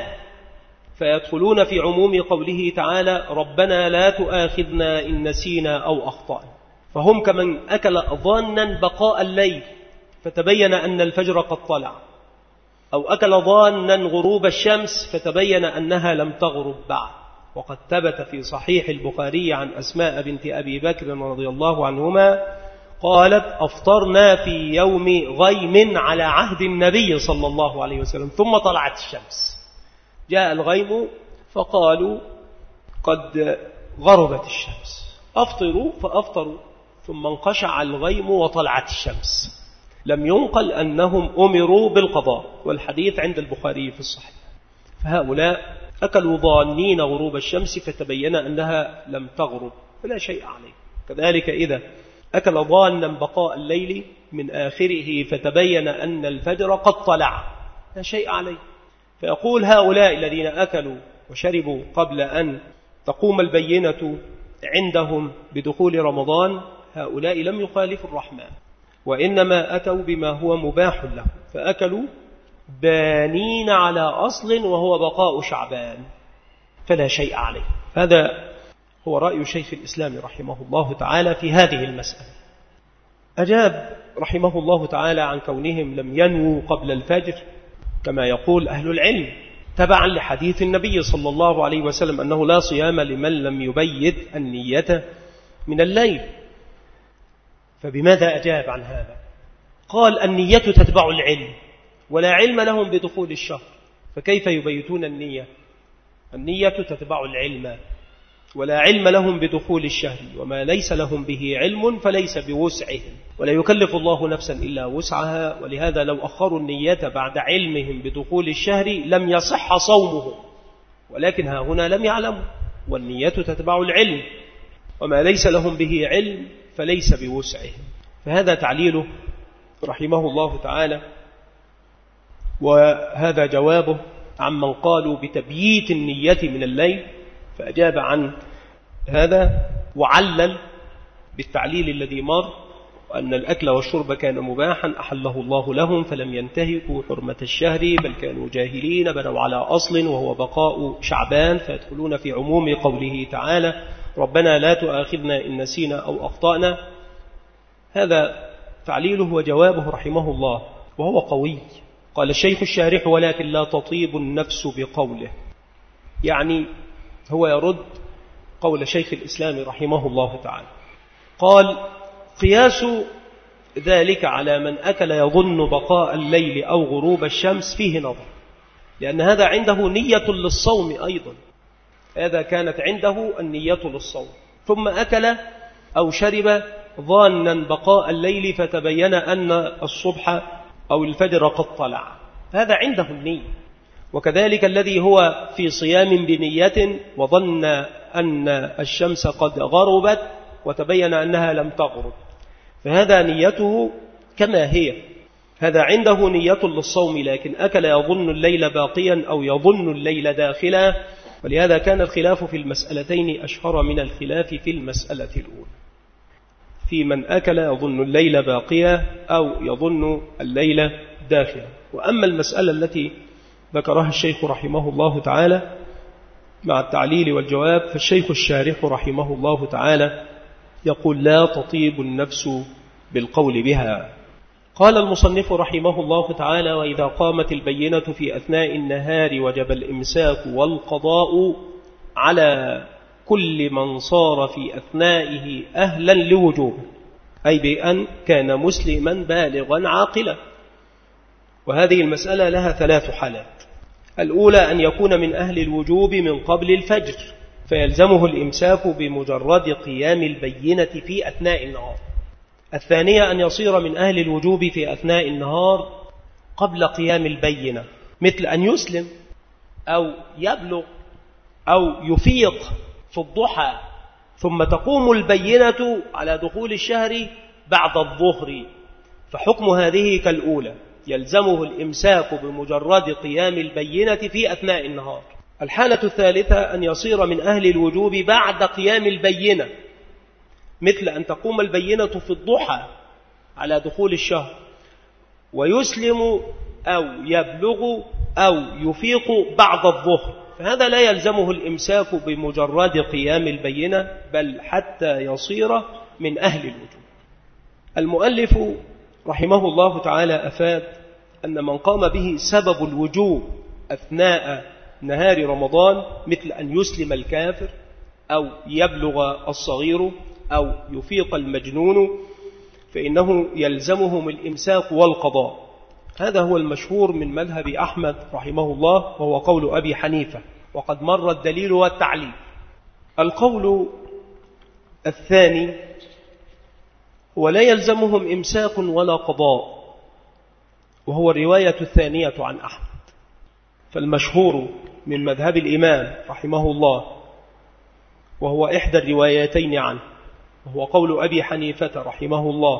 Speaker 1: فيدخلون في عموم قوله تعالى ربنا لا تؤاخذنا إن نسينا أو أخطأنا. فهم كمن أكل ظانا بقاء الليل فتبين أن الفجر قد طلع، أو أكل ظانا غروب الشمس فتبين أنها لم تغرب بعد. وقد ثبت في صحيح البخاري عن أسماء بنت أبي بكر رضي الله عنهما قالت أفطرنا في يوم غيم على عهد النبي صلى الله عليه وسلم ثم طلعت الشمس، جاء الغيم فقالوا قد غربت الشمس، أفطروا فأفطروا، ثم انقشع الغيم وطلعت الشمس. لم ينقل أنهم أمروا بالقضاء، والحديث عند البخاري في الصحيح. فهؤلاء أكلوا ظانين غروب الشمس فتبين أنها لم تغرب فلا شيء عليه. كذلك إذا أكل ظانا بقاء الليل من آخره فتبين أن الفجر قد طلع لا شيء عليه. فيقول هؤلاء الذين أكلوا وشربوا قبل أن تقوم البينة عندهم بدخول رمضان، هؤلاء لم يخالفوا الرحمن، وإنما أتوا بما هو مباح لهم، فأكلوا بانين على أصل وهو بقاء شعبان فلا شيء عليه. هذا هو رأي شيخ الإسلام رحمه الله تعالى في هذه المسألة. أجاب رحمه الله تعالى عن كونهم لم ينووا قبل الفجر كما يقول أهل العلم، تبعا لحديث النبي صلى الله عليه وسلم أنه لا صيام لمن لم يبيت النية من الليل. فبماذا أجاب عن هذا؟ قال النية تتبع العلم، ولا علم لهم بدخول الشهر، فكيف يبيتون النية؟ النية تتبع العلم، ولا علم لهم بدخول الشهر، وما ليس لهم به علم فليس بوسعهم، ولا يكلف الله نفسا إلا وسعها. ولهذا لو أخروا النية بعد علمهم بدخول الشهر لم يصح صومهم، ولكن ها هنا لم يعلموا، والنية تتبع العلم، وما ليس لهم به علم فليس بوسعهم. فهذا تعليله رحمه الله تعالى، وهذا جوابه عمن قالوا بتبييت النية من الليل. فأجاب عن هذا وعلل بالتعليل الذي مر، وأن الأكل والشرب كان مباحا أحله الله لهم فلم ينتهكوا حرمة الشهر، بل كانوا جاهلين بنوا على أصل وهو بقاء شعبان، فيدخلون في عموم قوله تعالى ربنا لا تؤاخذنا إن نسينا أو أخطأنا. هذا تعليله وجوابه رحمه الله، وهو قوي. قال الشيخ الشارح ولكن لا تطيب النفس بقوله، يعني هو يرد قول شيخ الإسلام رحمه الله تعالى. قال قياس ذلك على من أكل يظن بقاء الليل أو غروب الشمس فيه نظر، لأن هذا عنده نية للصوم أيضا، هذا كانت عنده النية للصوم، ثم أكل أو شرب ظانا بقاء الليل فتبين أن الصبح أو الفجر قد طلع، هذا عنده النية. وكذلك الذي هو في صيام بنية وظن أن الشمس قد غربت وتبين أنها لم تغرب، فهذا نيته كما هي، هذا عنده نية للصوم، لكن أكل يظن الليل باقيا أو يظن الليل داخلا. ولهذا كان الخلاف في المسألتين أشهر من الخلاف في المسألة الأولى، في من أكل يظن الليل باقيا أو يظن الليل داخلا. وأما المسألة التي ذكرها الشيخ رحمه الله تعالى مع التعليل والجواب. فالشيخ الشارح رحمه الله تعالى يقول: لا تطيب النفس بالقول بها. قال المصنف رحمه الله تعالى: وإذا قامت البينة في أثناء النهار وجب الإمساك والقضاء على كل من صار في أثنائه أهلا لوجوبه، أي بأن كان مسلما بالغا عاقلا. وهذه المسألة لها ثلاث حالات. الأولى أن يكون من أهل الوجوب من قبل الفجر، فيلزمه الإمساك بمجرد قيام البينة في أثناء النهار. الثانية أن يصير من أهل الوجوب في أثناء النهار قبل قيام البينة، مثل أن يسلم أو يبلغ أو يفيق في الضحى، ثم تقوم البينة على دخول الشهر بعد الظهر، فحكم هذه كالأولى، يلزمه الإمساك بمجرد قيام البينة في أثناء النهار. الحالة الثالثة أن يصير من أهل الوجوب بعد قيام البينة، مثل أن تقوم البينة في الضحى على دخول الشهر، ويسلم أو يبلغ أو يفيق بعد الظهر، فهذا لا يلزمه الإمساك بمجرد قيام البينة، بل حتى يصير من أهل الوجوب. المؤلف رحمه الله تعالى أفاد أن من قام به سبب الوجوب أثناء نهار رمضان، مثل أن يسلم الكافر أو يبلغ الصغير أو يفيق المجنون، فإنه يلزمهم الإمساك والقضاء. هذا هو المشهور من مذهب أحمد رحمه الله، وهو قول أبي حنيفة، وقد مر الدليل والتعليل. القول الثاني هو لا يلزمهم إمساك ولا قضاء، وهو الرواية الثانية عن أحمد. فالمشهور من مذهب الإمام رحمه الله، وهو إحدى الروايتين عنه، وهو قول أبي حنيفة رحمه الله،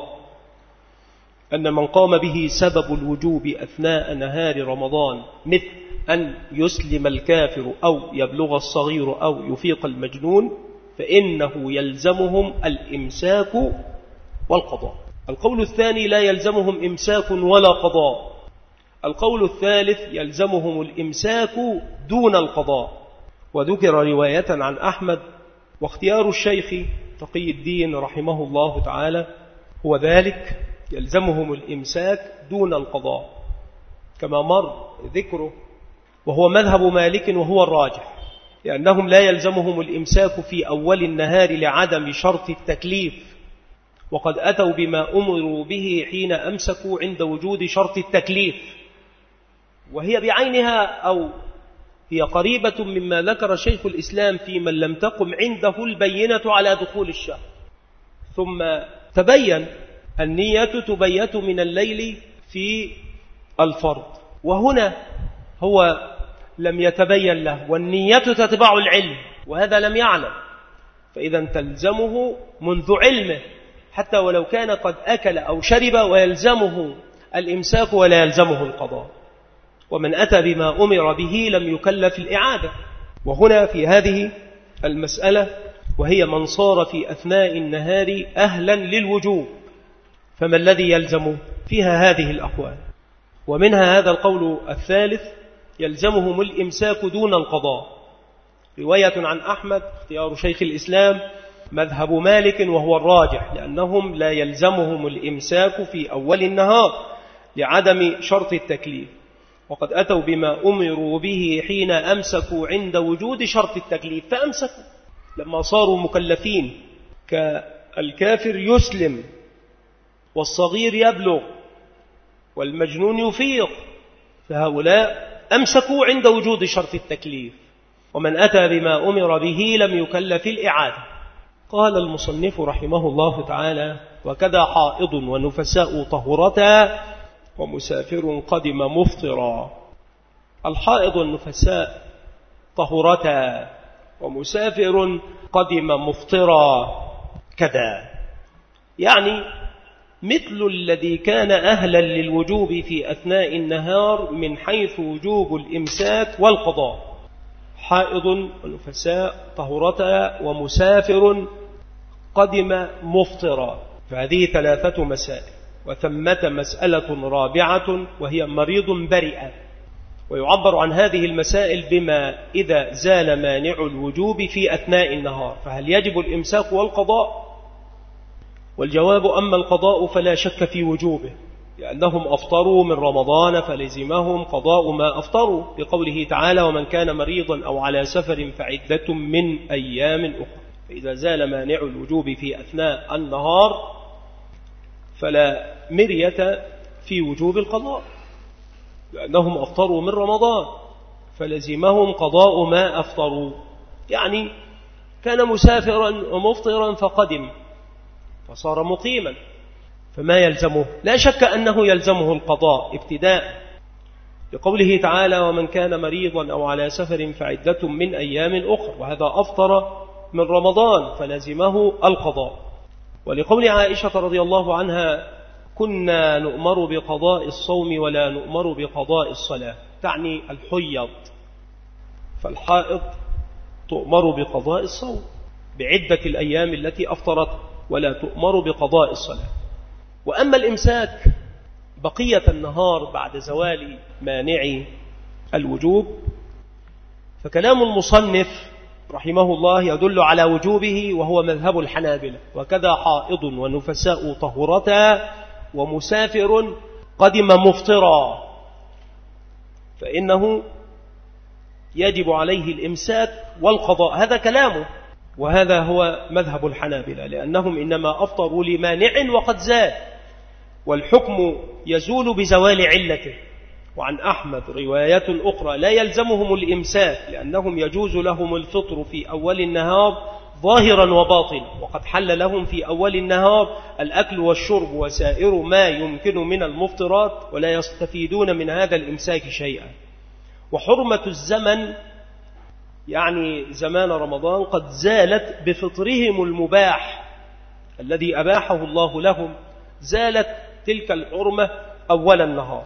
Speaker 1: أن من قام به سبب الوجوب أثناء نهار رمضان، مثل أن يسلم الكافر أو يبلغ الصغير أو يفيق المجنون، فإنه يلزمهم الإمساك والقضاء. القول الثاني لا يلزمهم إمساك ولا قضاء. القول الثالث يلزمهم الإمساك دون القضاء. وذكر رواية عن أحمد، واختيار الشيخ تقي الدين رحمه الله تعالى هو ذلك، يلزمهم الإمساك دون القضاء، كما مر ذكره، وهو مذهب مالك وهو الراجح، لأنهم لا يلزمهم الإمساك في أول النهار لعدم شرط التكليف، وقد أتوا بما أمروا به حين أمسكوا عند وجود شرط التكليف، وهي بعينها أو هي قريبة مما ذكر شيخ الإسلام في من لم تقم عنده البينة على دخول الشهر. ثم تبين النية تبيت من الليل في الفرض، وهنا هو لم يتبين له، والنية تتبع العلم، وهذا لم يعلم، فإذا تلزمه منذ علمه، حتى ولو كان قد أكل أو شرب، ويلزمه الإمساك ولا يلزمه القضاء. ومن أتى بما أمر به لم يكلف الإعادة. وهنا في هذه المسألة، وهي من صار في أثناء النهار أهلا للوجوب، فما الذي يلزم فيها هذه الأقوال؟ ومنها هذا القول الثالث، يلزمهم الإمساك دون القضاء. رواية عن أحمد، اختيار شيخ الإسلام، مذهب مالك وهو الراجح، لأنهم لا يلزمهم الإمساك في أول النهار لعدم شرط التكليف، وقد أتوا بما أمروا به حين أمسكوا عند وجود شرط التكليف، فأمسكوا لما صاروا مكلفين، كالكافر يسلم والصغير يبلغ والمجنون يفيق، فهؤلاء أمسكوا عند وجود شرط التكليف. ومن أتى بما أمر به لم يكلف الإعادة. قال المصنف رحمه الله تعالى: وكذا حائض ونفساء طهرتا ومسافر قدم مفطرا. الحائض والنفساء طهرتا ومسافر قدم مفطرا كذا، يعني مثل الذي كان أهلا للوجوب في أثناء النهار من حيث وجوب الإمساك والقضاء. حائض ونفساء طهرتا ومسافر قدم مفطرا، فهذه ثلاثة مسائل. وثمة مسألة رابعة، وهي مريض برئ.
Speaker 2: ويعبر عن هذه المسائل بما إذا زال مانع الوجوب في أثناء النهار، فهل يجب الإمساك والقضاء؟ والجواب: أما القضاء فلا شك في وجوبه، لأنهم أفطروا من رمضان فلزمهم قضاء ما أفطروا، بقوله تعالى: ومن كان مريضا أو على سفر فعدة من أيام أخرى. فإذا زال مانع الوجوب في أثناء النهار فلا مرية في وجوب القضاء، لأنهم أفطروا من رمضان فلزمهم قضاء ما أفطروا. يعني كان مسافرا ومفطرا فقدم فصار مقيما، فما يلزمه؟ لا شك أنه يلزمه القضاء ابتداء، لقوله تعالى: ومن كان مريضا أو على سفر فعدة من أيام أخرى، وهذا أفطر من رمضان فلزمه القضاء. ولقول عائشة رضي الله عنها: كنا نؤمر بقضاء الصوم ولا نؤمر بقضاء الصلاة، تعني الحيض، فالحائض تؤمر بقضاء الصوم بعدة الأيام التي أفطرت، ولا تؤمر بقضاء الصلاة. وأما الإمساك بقية النهار بعد زوال مانع الوجوب فكلام المصنف رحمه الله يدل على وجوبه، وهو مذهب الحنابلة. وكذا حائض ونفساء طهرتا ومسافر قدم مفطرا، فإنه يجب عليه الإمساك والقضاء. هذا كلامه، وهذا هو مذهب الحنابلة، لأنهم إنما أفطروا لمانع وقد زال، والحكم يزول بزوال علته. وعن أحمد رواية أخرى: لا يلزمهم الإمساك، لأنهم يجوز لهم الفطر في أول النهار ظاهرا وباطنا، وقد حل لهم في أول النهار الأكل والشرب وسائر ما يمكن من المفطرات، ولا يستفيدون من هذا الإمساك شيئا. وحرمة الزمن، يعني زمان رمضان، قد زالت بفطرهم المباح الذي أباحه الله لهم، زالت تلك الحرمة أول النهار.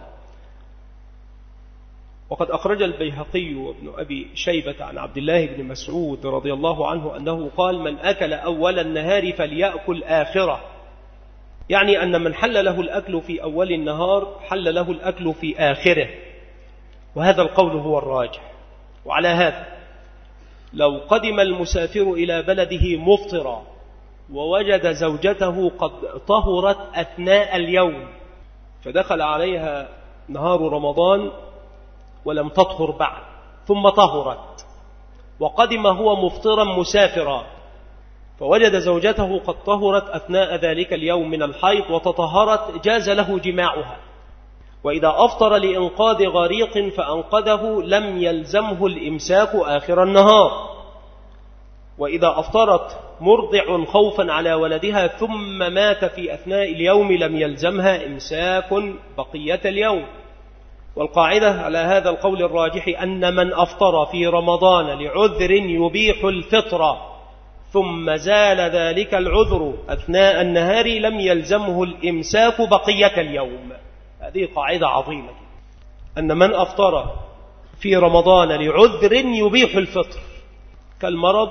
Speaker 2: وقد أخرج البيهقي وابن أبي شيبة عن عبد الله بن مسعود رضي الله عنه أنه قال: من أكل أول النهار فليأكل آخره، يعني أن من حل له الأكل في أول النهار حل له الأكل في آخره، وهذا القول هو الراجح. وعلى هذا لو قدم المسافر إلى بلده مفطرا ووجد زوجته قد طهرت أثناء اليوم، فدخل عليها نهار رمضان ولم تطهر بعد، ثم طهرت، وقدم هو مفطرا مسافرا فوجد زوجته قد طهرت أثناء ذلك اليوم من الحيض وتطهرت، جاز له جماعها. وإذا أفطر لإنقاذ غريق فأنقذه لم يلزمه الإمساك آخر النهار. وإذا أفطرت مرضع خوفا على ولدها ثم مات في أثناء اليوم لم يلزمها إمساك بقية اليوم. والقاعدة على هذا القول الراجح أن من أفطر في رمضان لعذر يبيح الفطرة ثم زال ذلك العذر أثناء النهار لم يلزمه الإمساك بقية اليوم. هذه قاعدة عظيمة، أن من أفطر في رمضان لعذر يبيح الفطر كالمرض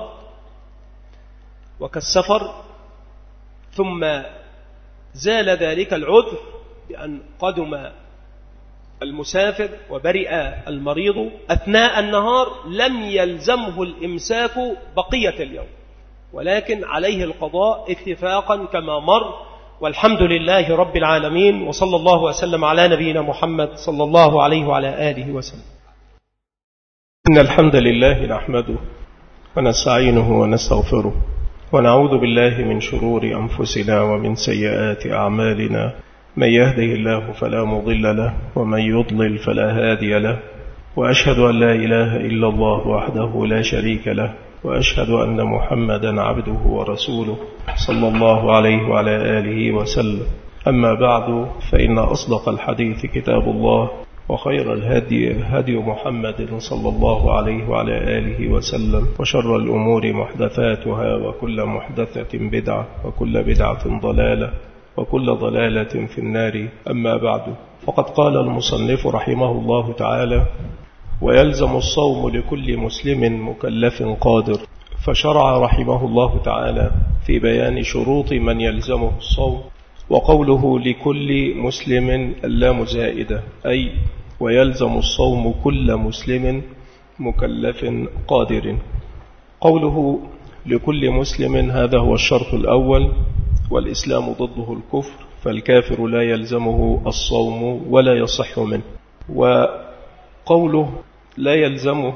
Speaker 2: وكالسفر، ثم زال ذلك العذر بأن قدم المسافر وبرئ المريض أثناء النهار لم يلزمه الإمساك بقية اليوم، ولكن عليه القضاء اتفاقا كما مر. والحمد لله رب العالمين، وصلى الله وسلم على نبينا محمد صلى الله عليه وعلى آله وسلم.
Speaker 1: إن الحمد لله نحمده ونستعينه ونستغفره ونعوذ بالله من شرور أنفسنا ومن سيئات أعمالنا، من يهده الله فلا مضل له ومن يضلل فلا هادي له، وأشهد أن لا إله إلا الله وحده لا شريك له، وأشهد أن محمدا عبده ورسوله صلى الله عليه وعلى آله وسلم. أما بعد، فإن أصدق الحديث كتاب الله، وخير الهدي هدي محمد صلى الله عليه وعلى آله وسلم، وشر الأمور محدثاتها، وكل محدثة بدعة، وكل بدعة ضلالة، وكل ضلالة في النار. أما بعد، فقد قال المصنف رحمه الله تعالى: ويلزم الصوم لكل مسلم مكلف قادر. فشرع رحمه الله تعالى في بيان شروط من يلزمه الصوم، وقوله لكل مسلم اللام زائدة، أي ويلزم الصوم كل مسلم مكلف قادر. قوله لكل مسلم هذا هو الشرط الأول، والإسلام ضده الكفر، فالكافر لا يلزمه الصوم ولا يصح منه. وقوله لا يلزمه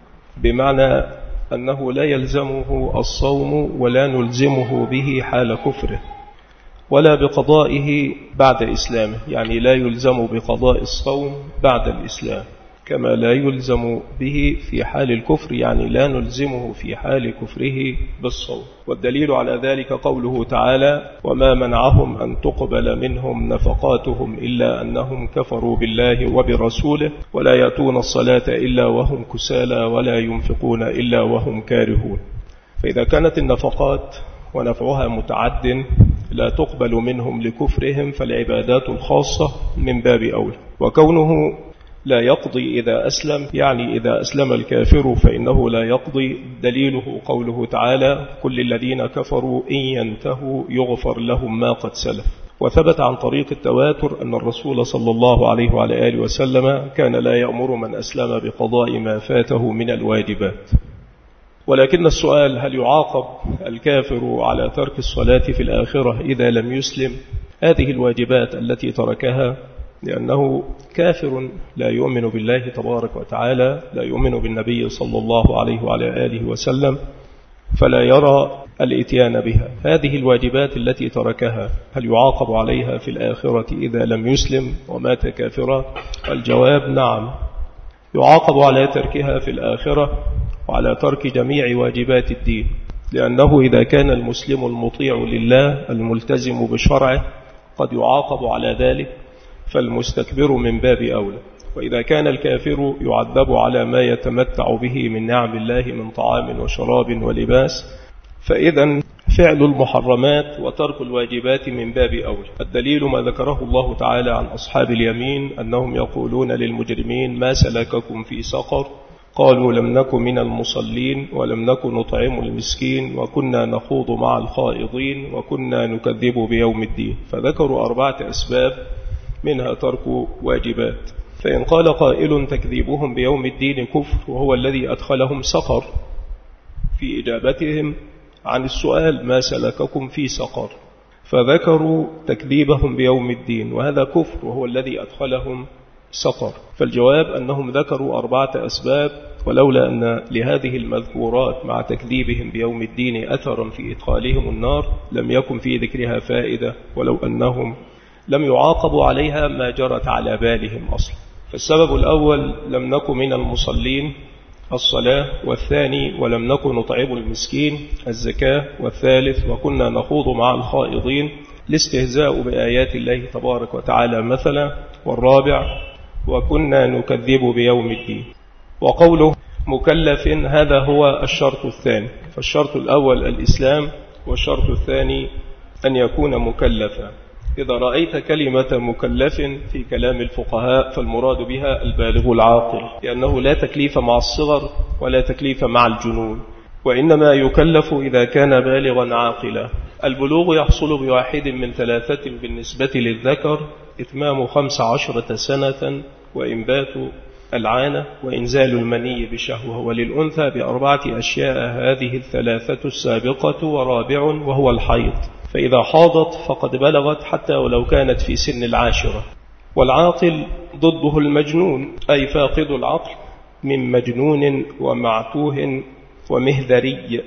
Speaker 1: بمعنى أنه لا يلزمه الصوم ولا نلزمه به حال كفره ولا بقضائه بعد إسلامه، يعني لا يلزم بقضاء الصوم بعد الإسلام كما لا يلزم به في حال الكفر، يعني لا نلزمه في حال كفره بالصوم. والدليل على ذلك قوله تعالى وما منعهم أن تقبل منهم نفقاتهم إلا أنهم كفروا بالله وبرسوله ولا يأتون الصلاة إلا وهم كسالى ولا ينفقون إلا وهم كارهون. فإذا كانت النفقات ونفعها متعد لا تقبل منهم لكفرهم، فالعبادات الخاصة من باب أولى. وكونه لا يقضي إذا أسلم، يعني إذا أسلم الكافر فإنه لا يقضي، دليله قوله تعالى كل الذين كفروا إن ينتهوا يغفر لهم ما قد سلف. وثبت عن طريق التواتر أن الرسول صلى الله عليه وعلى آله وسلم كان لا يأمر من أسلم بقضاء ما فاته من الواجبات. ولكن السؤال هل يعاقب الكافر على ترك الصلاة في الآخرة إذا لم يسلم هذه الواجبات التي تركها، لأنه كافر لا يؤمن بالله تبارك وتعالى، لا يؤمن بالنبي صلى الله عليه وعلى آله وسلم، فلا يرى الاتيان بها. هذه الواجبات التي تركها هل يعاقب عليها في الآخرة إذا لم يسلم ومات كافرا؟ الجواب نعم، يعاقب على تركها في الآخرة وعلى ترك جميع واجبات الدين، لأنه إذا كان المسلم المطيع لله الملتزم بشرعه قد يعاقب على ذلك، فالمستكبر من باب أولى. وإذا كان الكافر يعذب على ما يتمتع به من نعم الله من طعام وشراب ولباس، فإذا فعل المحرمات وترك الواجبات من باب أولى. الدليل ما ذكره الله تعالى عن أصحاب اليمين أنهم يقولون للمجرمين ما سلككم في سقر؟ قالوا لم نكن من المصلين ولم نكن نطعم المسكين وكنا نخوض مع الخائضين وكنا نكذب بيوم الدين. فذكروا أربعة أسباب منها ترك واجبات. فإن قال قائل تكذيبهم بيوم الدين كفر وهو الذي أدخلهم سقر، في إجابتهم عن السؤال ما سلككم في سقر، فذكروا تكذيبهم بيوم الدين وهذا كفر وهو الذي أدخلهم سقر. فالجواب أنهم ذكروا أربعة أسباب، ولولا أن لهذه المذكورات مع تكذيبهم بيوم الدين أثرا في إدخالهم النار لم يكن في ذكرها فائدة، ولو أنهم لم يعاقبوا عليها ما جرت على بالهم أصلا. فالسبب الأول لم نكن من المصلين الصلاة، والثاني ولم نكن نطعم المسكين الزكاة، والثالث وكنا نخوض مع الخائضين الاستهزاء بآيات الله تبارك وتعالى مثلا، والرابع وكنا نكذب بيوم الدين. وقوله مكلف هذا هو الشرط الثاني، فالشرط الأول الإسلام والشرط الثاني أن يكون مكلفا. إذا رأيت كلمة مكلف في كلام الفقهاء فالمراد بها البالغ العاقل، لأنه لا تكليف مع الصغر ولا تكليف مع الجنون، وإنما يكلف إذا كان بالغا عاقلا. البلوغ يحصل بواحد من ثلاثة بالنسبة للذكر: إتمام خمس عشرة سنة وإنبات العانة وإنزال المني بشهوة، وللأنثى بأربعة أشياء هذه الثلاثة السابقة ورابع وهو الحيض، فإذا حاضت فقد بلغت حتى ولو كانت في سن العاشرة. والعاقل ضده المجنون أي فاقد العقل، من مجنون ومعتوه ومهذري،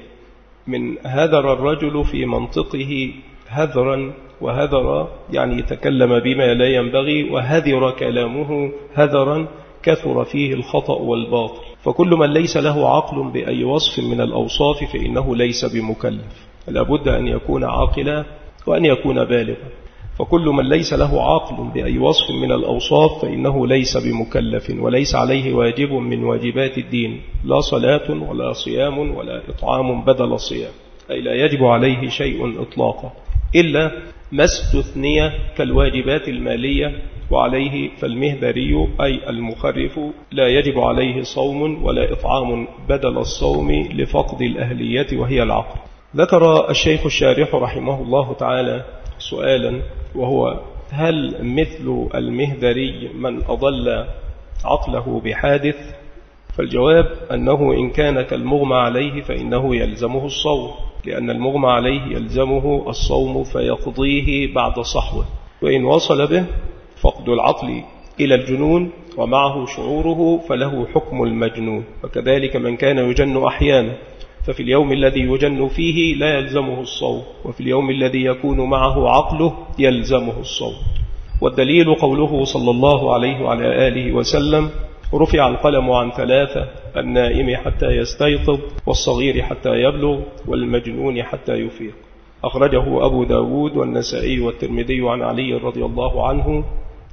Speaker 1: من هذر الرجل في منطقه هذرا، وهذر يعني يتكلم بما لا ينبغي، وهذر كلامه هذرا كثر فيه الخطأ والباطل. فكل من ليس له عقل بأي وصف من الأوصاف فإنه ليس بمكلف، لابد أن يكون عاقلا وأن يكون بالغا. فكل من ليس له عقل بأي وصف من الأوصاف فإنه ليس بمكلف، وليس عليه واجب من واجبات الدين، لا صلاة ولا صيام ولا إطعام بدل الصيام، أي لا يجب عليه شيء إطلاقا إلا ما استثني كالواجبات المالية، وعليه فالمهذري أي المخرف لا يجب عليه صوم ولا إطعام بدل الصوم لفقد الأهلية وهي العقل. ذكر الشيخ الشارح رحمه الله تعالى سؤالا، وهو هل مثل المهذري من أضل عقله بحادث؟ فالجواب أنه إن كان كالمغمى عليه فإنه يلزمه الصوم، لأن المغمى عليه يلزمه الصوم فيقضيه بعد صحوه. وإن وصل به فقد العقل إلى الجنون ومعه شعوره فله حكم المجنون. وكذلك من كان يجن أحيانا، ففي اليوم الذي يجن فيه لا يلزمه الصوم، وفي اليوم الذي يكون معه عقله يلزمه الصوم. والدليل قوله صلى الله عليه وعلى آله وسلم: رفع القلم عن ثلاثة: النائم حتى يستيقظ، والصغير حتى يبلغ، والمجنون حتى يفيق. أخرجه أبو داود والنسائي والترمذي عن علي رضي الله عنه،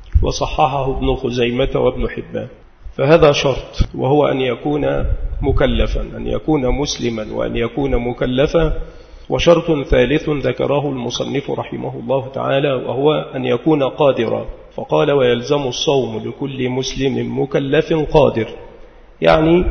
Speaker 1: وصححه ابن خزيمة وابن حبان. فهذا شرط، وهو أن يكون مكلفا، أن يكون مسلما وأن يكون مكلفا. وشرط ثالث ذكره المصنف رحمه الله تعالى، وهو أن يكون قادرا، فقال: ويلزم الصوم لكل مسلم مكلف قادر، يعني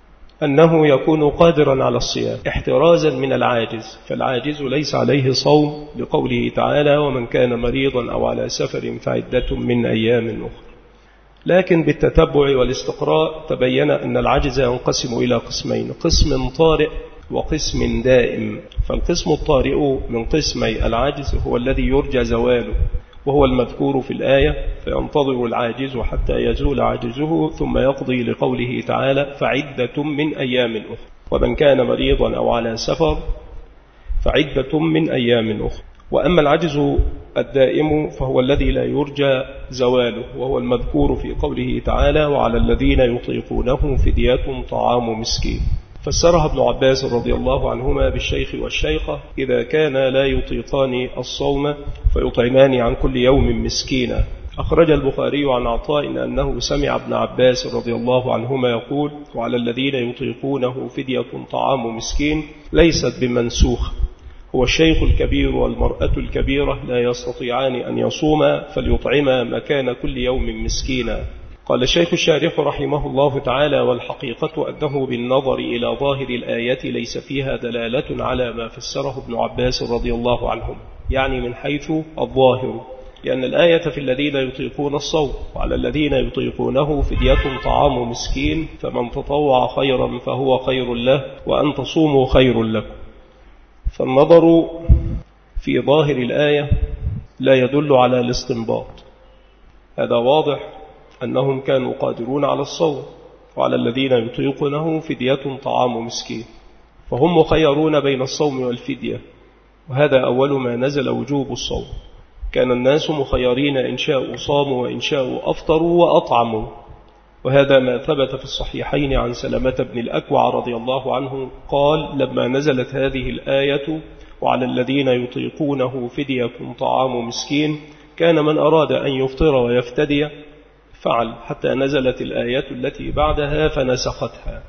Speaker 1: أنه يكون قادرا على الصيام احترازا من العاجز، فالعاجز ليس عليه صوم، لقوله تعالى: ومن كان مريضا أو على سفر فعدة من أيام أخرى. لكن بالتتبع والاستقراء تبين أن العجز ينقسم إلى قسمين: قسم طارئ وقسم دائم. فالقسم الطارئ من قسمي العجز هو الذي يرجى زواله، وهو المذكور في الآية: فينتظر العاجز حتى يزول عجزه ثم يقضي، لقوله تعالى: فعدة من أيام أخرى. ومن كان مريضا أو على سفر فعدة من أيام أخرى. وأما العجز الدائم فهو الذي لا يرجى زواله، وهو المذكور في قوله تعالى: وعلى الذين يطيقونه فدية طعام مسكين. فسرها ابن عباس رضي الله عنهما بالشيخ والشيخة إذا كان لا يطيقان الصوم فيطعمان عن كل يوم مسكينا. أخرج البخاري عن عطاء أنه سمع ابن عباس رضي الله عنهما يقول: وعلى الذين يطيقونه فدية طعام مسكين ليست بمنسوخ، هو الشيخ الكبير والمرأة الكبيرة لا يستطيعان أن يصوما فليطعما مكان كل يوم مسكينا. قال الشيخ الشارح رحمه الله تعالى: والحقيقة أنه بالنظر إلى ظاهر الآية ليس فيها دلالة على ما فسره ابن عباس رضي الله عنهم، يعني من حيث الظاهر، لأن الآية في الذين يطيقون الصوم، وعلى الذين يطيقونه فدية طعام مسكين، فمن تطوع خيرا فهو خير له، وأن تصوموا خير لكم. فالنظر في ظاهر الآية لا يدل على الاستنباط. هذا واضح أنهم كانوا قادرون على الصوم، وعلى الذين يطيقونه فدية طعام مسكين، فهم مخيرون بين الصوم والفدية، وهذا أول ما نزل وجوب الصوم. كان الناس مخيرين إن شاءوا صاموا وإن شاءوا أفطروا وأطعموا، وهذا ما ثبت في الصحيحين عن سلمة بن الأكوع رضي الله عنه قال: لما نزلت هذه الآية وعلى الذين يطيقونه فدية طعام مسكين، كان من أراد أن يفطر ويفتدي فعل، حتى نزلت الآية التي بعدها فنسختها.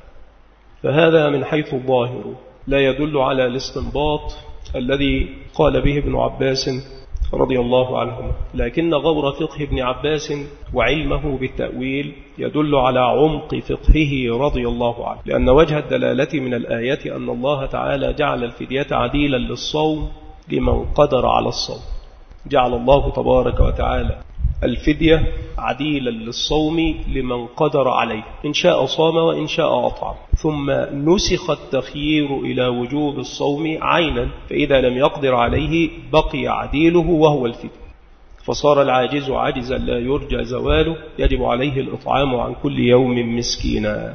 Speaker 1: فهذا من حيث الظاهر لا يدل على الاستنباط الذي قال به ابن عباس رضي الله عنهما، لكن غور فقه ابن عباس وعلمه بالتأويل يدل على عمق فقهه رضي الله عنه، لأن وجه الدلالة من الآية أن الله تعالى جعل الفدية عديلا للصوم لمن قدر على الصوم. جعل الله تبارك وتعالى الفدية عديلا للصوم لمن قدر عليه، إن شاء صام وإن شاء أطعم. ثم نسخ التخيير إلى وجوب الصوم عينا، فإذا لم يقدر عليه بقي عديله وهو الفدية، فصار العاجز عاجزا لا يرجى زواله، يجب عليه الإطعام عن كل يوم مسكينا.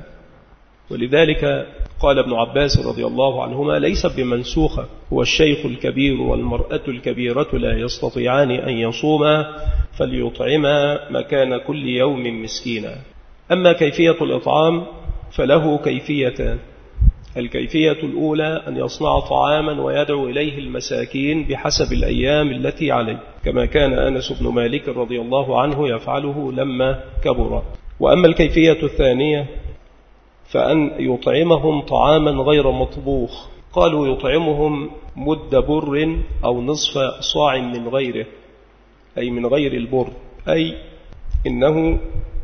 Speaker 1: ولذلك قال ابن عباس رضي الله عنهما: ليس بمنسوخة، هو الشيخ الكبير والمرأة الكبيرة لا يستطيعان أن يصوما فليطعما مكان كل يوم مسكينا. أما كيفية الإطعام فله كيفيتان: الكيفية الأولى أن يصنع طعاما ويدعو إليه المساكين بحسب الأيام التي عليه، كما كان أنس بن مالك رضي الله عنه يفعله لما كبر. وأما الكيفية الثانية فأن يطعمهم طعاما غير مطبوخ، قالوا يطعمهم مد بر أو نصف صاع من غيره، أي من غير البر، أي إنه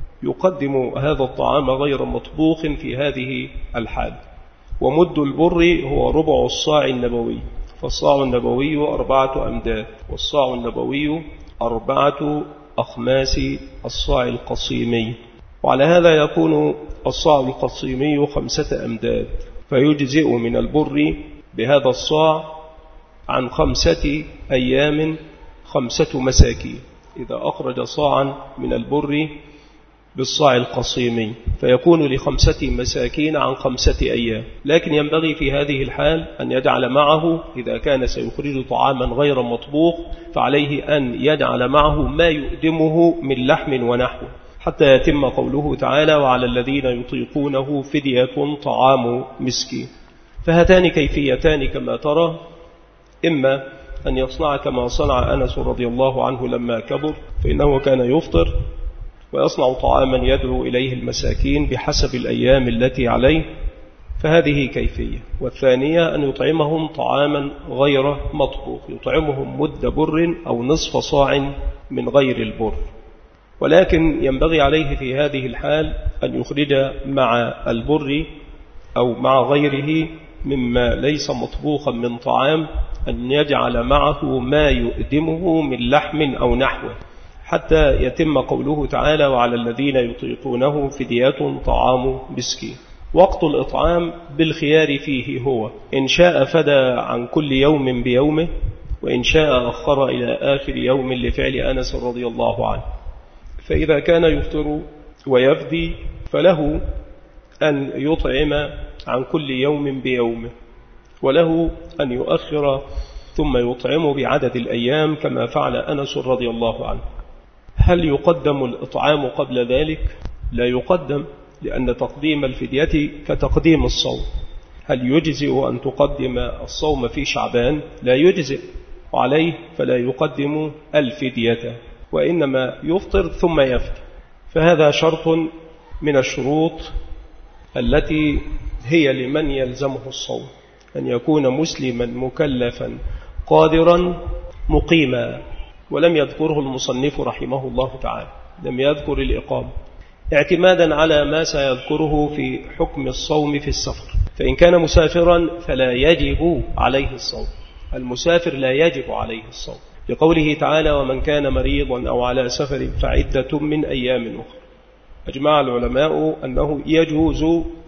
Speaker 1: يقدم هذا الطعام غير مطبوخ في هذه الحال. ومد البر هو ربع الصاع النبوي، فالصاع النبوي أربعة أمداد، والصاع النبوي أربعة أخماس الصاع القصيمي. وعلى هذا يكون الصاع القصيمي خمسة أمداد، فيجزئ من البر بهذا الصاع عن خمسة أيام خمسة مساكين. إذا أخرج صاعا من البر بالصاع القصيمي فيكون لخمسة مساكين عن خمسة أيام، لكن ينبغي في هذه الحال أن يجعل معه، إذا كان سيخرج طعاما غير مطبوخ فعليه أن يجعل معه ما يؤدمه من لحم ونحو، حتى يتم قوله تعالى: وعلى الذين يطيقونه فدية طعام مسكين. فهاتان كيفيتان كما ترى، إما أن يصنع كما صنع أنس رضي الله عنه لما كبر، فإنه كان يفطر ويصنع طعاما يدعو إليه المساكين بحسب الأيام التي عليه، فهذه كيفية. والثانية أن يطعمهم طعاما غير مطبوخ، يطعمهم مد بر أو نصف صاع من غير البر، ولكن ينبغي عليه في هذه الحال أن يخرج مع البر أو مع غيره مما ليس مطبوخا من طعام أن يجعل معه ما يؤدمه من لحم أو نحوه، حتى يتم قوله تعالى: وعلى الذين يطيقونه فدية طعام مسكين. وقت الإطعام بالخيار فيه هو إن شاء فدى عن كل يوم بيومه، وإن شاء أخر إلى آخر يوم لفعل أنس رضي الله عنه. فإذا كان يفطر ويفدي فله أن يطعم عن كل يوم بيومه، وله أن يؤخر ثم يطعم بعدد الأيام كما فعل أنس رضي الله عنه. هل يقدم الإطعام قبل ذلك؟ لا يقدم، لأن تقديم الفدية كتقديم الصوم. هل يجزئ أن تقدم الصوم في شعبان؟ لا يجزئ، وعليه فلا يقدم الفدية، وإنما يفطر ثم يفدي. فهذا شرط من الشروط التي هي لمن يلزمه الصوم، أن يكون مسلما مكلفا قادرا مقيما. ولم يذكره المصنف رحمه الله تعالى، لم يذكر الإقامة، اعتمادا على ما سيذكره في حكم الصوم في السفر. فإن كان مسافرا فلا يجب عليه الصوم، المسافر لا يجب عليه الصوم، لقوله تعالى: ومن كان مريضا أو على سفر فعدة من أيام أخرى. أجمع العلماء أنه يجوز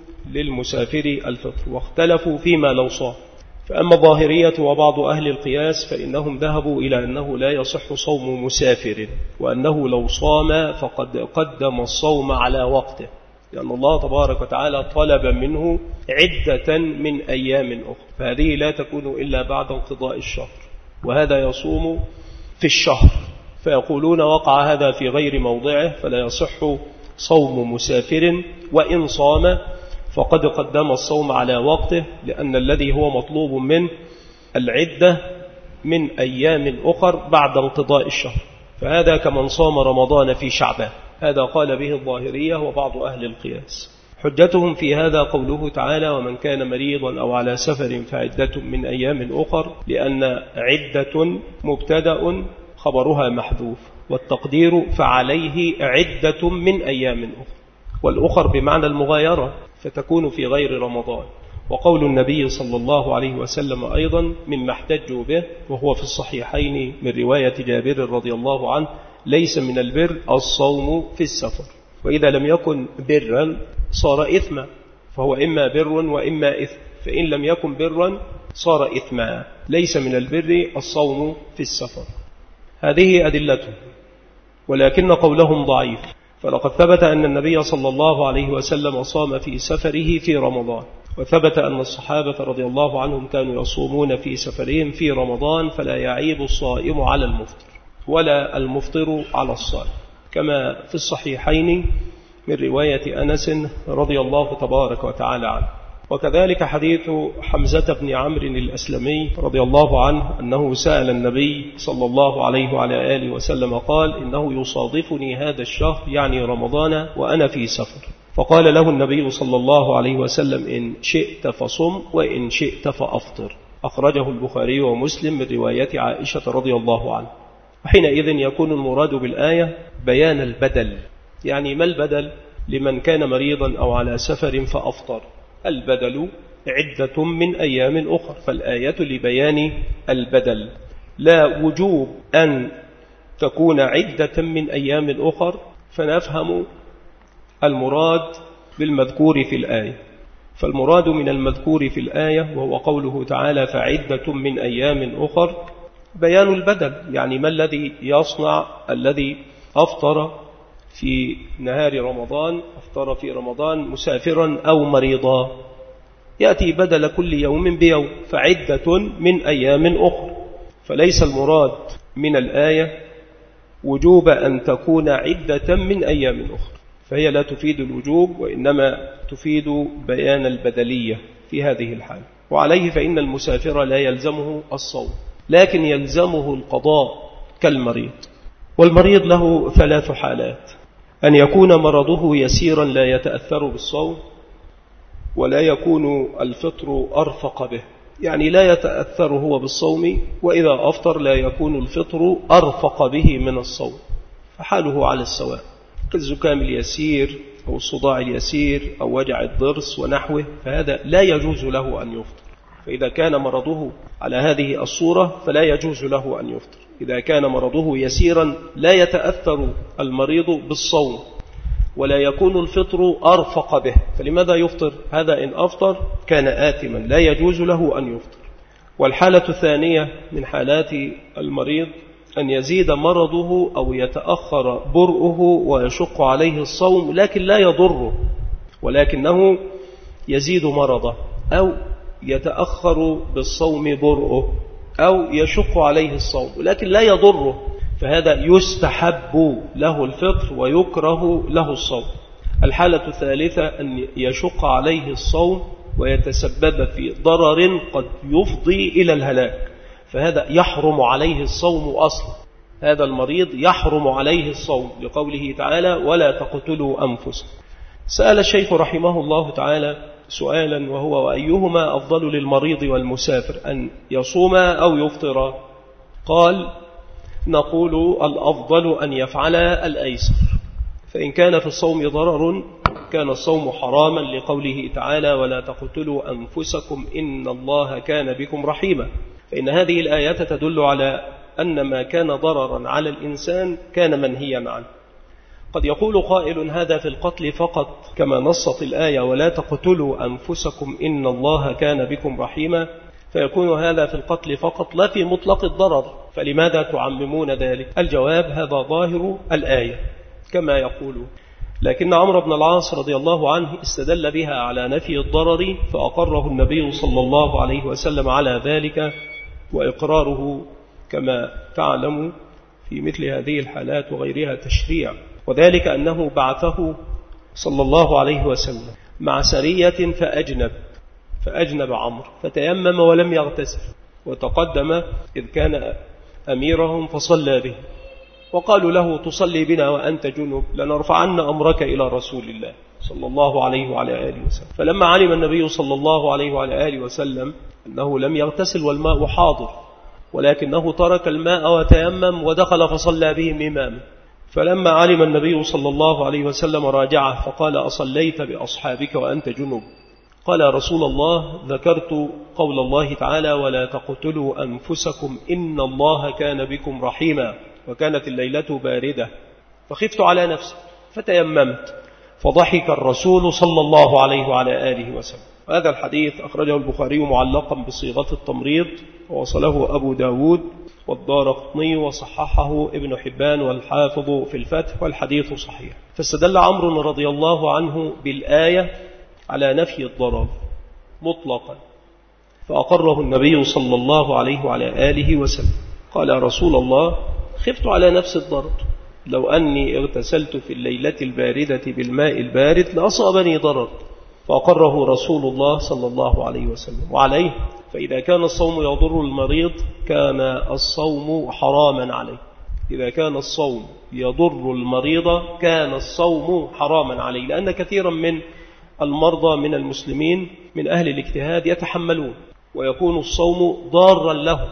Speaker 1: للمسافر الفطر، واختلفوا فيما لو صام. فأما الظاهرية وبعض أهل القياس فإنهم ذهبوا إلى أنه لا يصح صوم مسافر، وأنه لو صام فقد قدم الصوم على وقته، لأن الله تبارك وتعالى طلب منه عدة من أيام أخرى، فهذه لا تكون إلا بعد انقضاء الشهر، وهذا يصوم في الشهر. فيقولون وقع هذا في غير موضعه، فلا يصح صوم مسافر، وإن صام فقد قدم الصوم على وقته، لأن الذي هو مطلوب من العدة من أيام أخر بعد انقضاء الشهر، فهذا كمن صام رمضان في شعبان. هذا قال به الظاهرية وبعض أهل القياس. حجتهم في هذا قوله تعالى: ومن كان مريضا أو على سفر فعدة من أيام أخر، لأن عدة مبتدأ خبرها محذوف، والتقدير فعليه عدة من أيام أخر، والأخر بمعنى المغايرة، فتكون في غير رمضان. وقول النبي صلى الله عليه وسلم أيضا مما احتجوا به، وهو في الصحيحين من رواية جابر رضي الله عنه: ليس من البر الصوم في السفر. وإذا لم يكن برا صار إثما، فهو إما بر وإما إثم، فإن لم يكن برا صار إثما. ليس من البر الصوم في السفر. هذه أدلته، ولكن قولهم ضعيف، فلقد ثبت أن النبي صلى الله عليه وسلم صام في سفره في رمضان، وثبت أن الصحابة رضي الله عنهم كانوا يصومون في سفرهم في رمضان، فلا يعيب الصائم على المفطر ولا المفطر على الصائم، كما في الصحيحين من رواية أنس رضي الله تبارك وتعالى عنه. وكذلك حديث حمزة بن عمرو الأسلمي رضي الله عنه أنه سأل النبي صلى الله عليه وعلى آله وسلم قال: إنه يصادفني هذا الشهر يعني رمضان وأنا في سفر، فقال له النبي صلى الله عليه وسلم: إن شئت فصم وإن شئت فأفطر. أخرجه البخاري ومسلم من رواية عائشة رضي الله عنه. وحينئذ يكون المراد بالآية بيان البدل، يعني ما البدل لمن كان مريضا أو على سفر فأفطر؟ البدل عدة من أيام أخر، فالآية لبيان البدل، لا وجوب أن تكون عدة من أيام أخر. فنفهم المراد بالمذكور في الآية. فالمراد من المذكور في الآية وهو قوله تعالى فعدة من أيام أخر بيان البدل، يعني ما الذي يصنع الذي أفطر في نهار رمضان، أفطر في رمضان مسافرا أو مريضا، يأتي بدل كل يوم بيوم، فعدة من أيام أخر. فليس المراد من الآية وجوب أن تكون عدة من أيام أخر، فهي لا تفيد الوجوب وإنما تفيد بيان البدلية في هذه الحال. وعليه فإن المسافر لا يلزمه الصوم لكن يلزمه القضاء كالمريض. والمريض له ثلاث حالات: أن يكون مرضه يسيرا لا يتأثر بالصوم، ولا يكون الفطر أرفق به، يعني لا يتأثر هو بالصوم، وإذا أفطر لا يكون الفطر أرفق به من الصوم، فحاله على السواء، كالزكام اليسير أو الصداع اليسير أو وجع الضرس ونحوه، فهذا لا يجوز له أن يفطر. فإذا كان مرضه على هذه الصورة فلا يجوز له أن يفطر. إذا كان مرضه يسيرا لا يتأثر المريض بالصوم ولا يكون الفطر أرفق به، فلماذا يفطر؟ هذا إن أفطر كان آثما، لا يجوز له أن يفطر. والحالة الثانية من حالات المريض أن يزيد مرضه أو يتأخر برؤه ويشق عليه الصوم لكن لا يضره، ولكنه يزيد مرضه، أو يتأخر بالصوم برؤه، أو يشق عليه الصوم لكن لا يضره، فهذا يستحب له الفطر ويكره له الصوم. الحالة الثالثة أن يشق عليه الصوم ويتسبب في ضرر قد يفضي إلى الهلاك، فهذا يحرم عليه الصوم أصلا. هذا المريض يحرم عليه الصوم لقوله تعالى ولا تقتلوا أنفسكم. سأل الشيخ رحمه الله تعالى سؤالا وهو وأيهما أفضل للمريض والمسافر، أن يصوم أو يفطر؟ قال نقول الأفضل أن يفعل الأيسر، فإن كان في الصوم ضرر كان الصوم حراما لقوله تعالى ولا تقتلوا أنفسكم إن الله كان بكم رحيما، فإن هذه الآيات تدل على أن ما كان ضررا على الإنسان كان منهيا عنه. قد يقول قائل هذا في القتل فقط كما نصت الآية ولا تقتلوا أنفسكم إن الله كان بكم رحيما، فيكون هذا في القتل فقط لا في مطلق الضرر، فلماذا تعممون ذلك؟ الجواب هذا ظاهر الآية كما يقول، لكن عمرو بن العاص رضي الله عنه استدل بها على نفي الضرر فأقره النبي صلى الله عليه وسلم على ذلك، وإقراره كما تعلم في مثل هذه الحالات وغيرها تشريع، وذلك أنه بعثه صلى الله عليه وسلم مع سرية فأجنب فأجنب عمرو فتيمم ولم يغتسل، وتقدم إذ كان أميرهم فصلى به، وقالوا له تصلي بنا وأنت جنب لنرفعن أمرك إلى رسول الله صلى الله عليه وعلى آله وسلم. فلما علم النبي صلى الله عليه وعلى آله وسلم أنه لم يغتسل والماء حاضر ولكنه ترك الماء وتيمم ودخل فصلى بهم إماما، فلما علم النبي صلى الله عليه وسلم راجعه فقال أصليت بأصحابك وأنت جنب؟ قال يا رسول الله ذكرت قول الله تعالى ولا تقتلوا أنفسكم إن الله كان بكم رحيما، وكانت الليلة باردة فخفت على نفسي فتيممت، فضحك الرسول صلى الله عليه وعلى آله وسلم. هذا الحديث أخرجه البخاري معلقا بصيغة التمريض ووصله أبو داود والدارقطني وصححه ابن حبان والحافظ في الفتح، والحديث صحيح. فاستدل عمرو رضي الله عنه بالآية على نفي الضرر مطلقا، فأقره النبي صلى الله عليه وعلى آله وسلم. قال يا رسول الله خفت على نفس الضرر، لو أني اغتسلت في الليلة الباردة بالماء البارد لأصابني ضرر، فأقره رسول الله صلى الله عليه وسلم. وعليه فإذا كان الصوم يضر المريض كان الصوم حراما عليه، إذا كان الصوم يضر المريض كان الصوم حراما عليه، لأن كثيرا من المرضى من المسلمين من أهل الاجتهاد يتحملون ويكون الصوم ضارا له،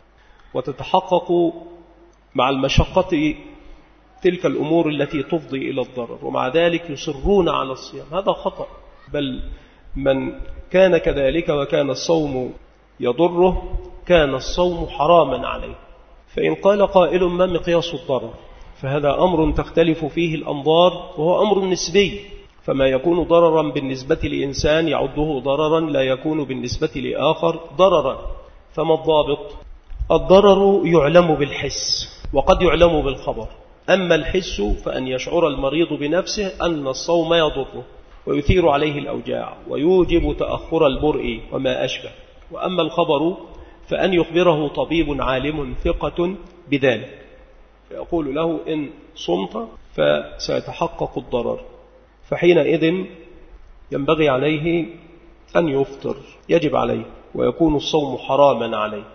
Speaker 1: وتتحقق مع المشقة تلك الأمور التي تفضي إلى الضرر، ومع ذلك يصرون على الصيام. هذا خطأ، بل من كان كذلك وكان الصوم يضره كان الصوم حراما عليه. فإن قال قائل ما مقياس الضرر؟ فهذا أمر تختلف فيه الأنظار وهو أمر نسبي،
Speaker 2: فما يكون ضررا بالنسبة لإنسان يعده ضررا لا يكون بالنسبة لآخر ضررا. فما الضابط؟ الضرر يعلم بالحس وقد يعلم بالخبر. أما الحس فأن يشعر المريض بنفسه أن الصوم يضره ويثير عليه الأوجاع ويوجب تأخر البرء وما أشبه. وأما الخبر فأن يخبره طبيب عالم ثقة بذلك فيقول له إن صمت فسيتحقق الضرر، فحينئذ ينبغي عليه أن يفطر، يجب عليه ويكون الصوم حراما عليه.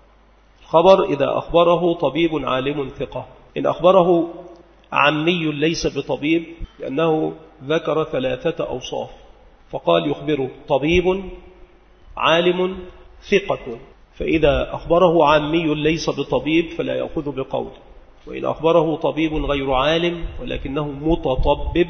Speaker 2: الخبر إذا أخبره طبيب عالم ثقة. إن أخبره عمي ليس بطبيب، لأنه ذكر ثلاثة أوصاف فقال يخبره طبيب عالم ثقة، فإذا أخبره عمي ليس بطبيب فلا يأخذ بقوله، وإن أخبره طبيب غير عالم ولكنه متطبب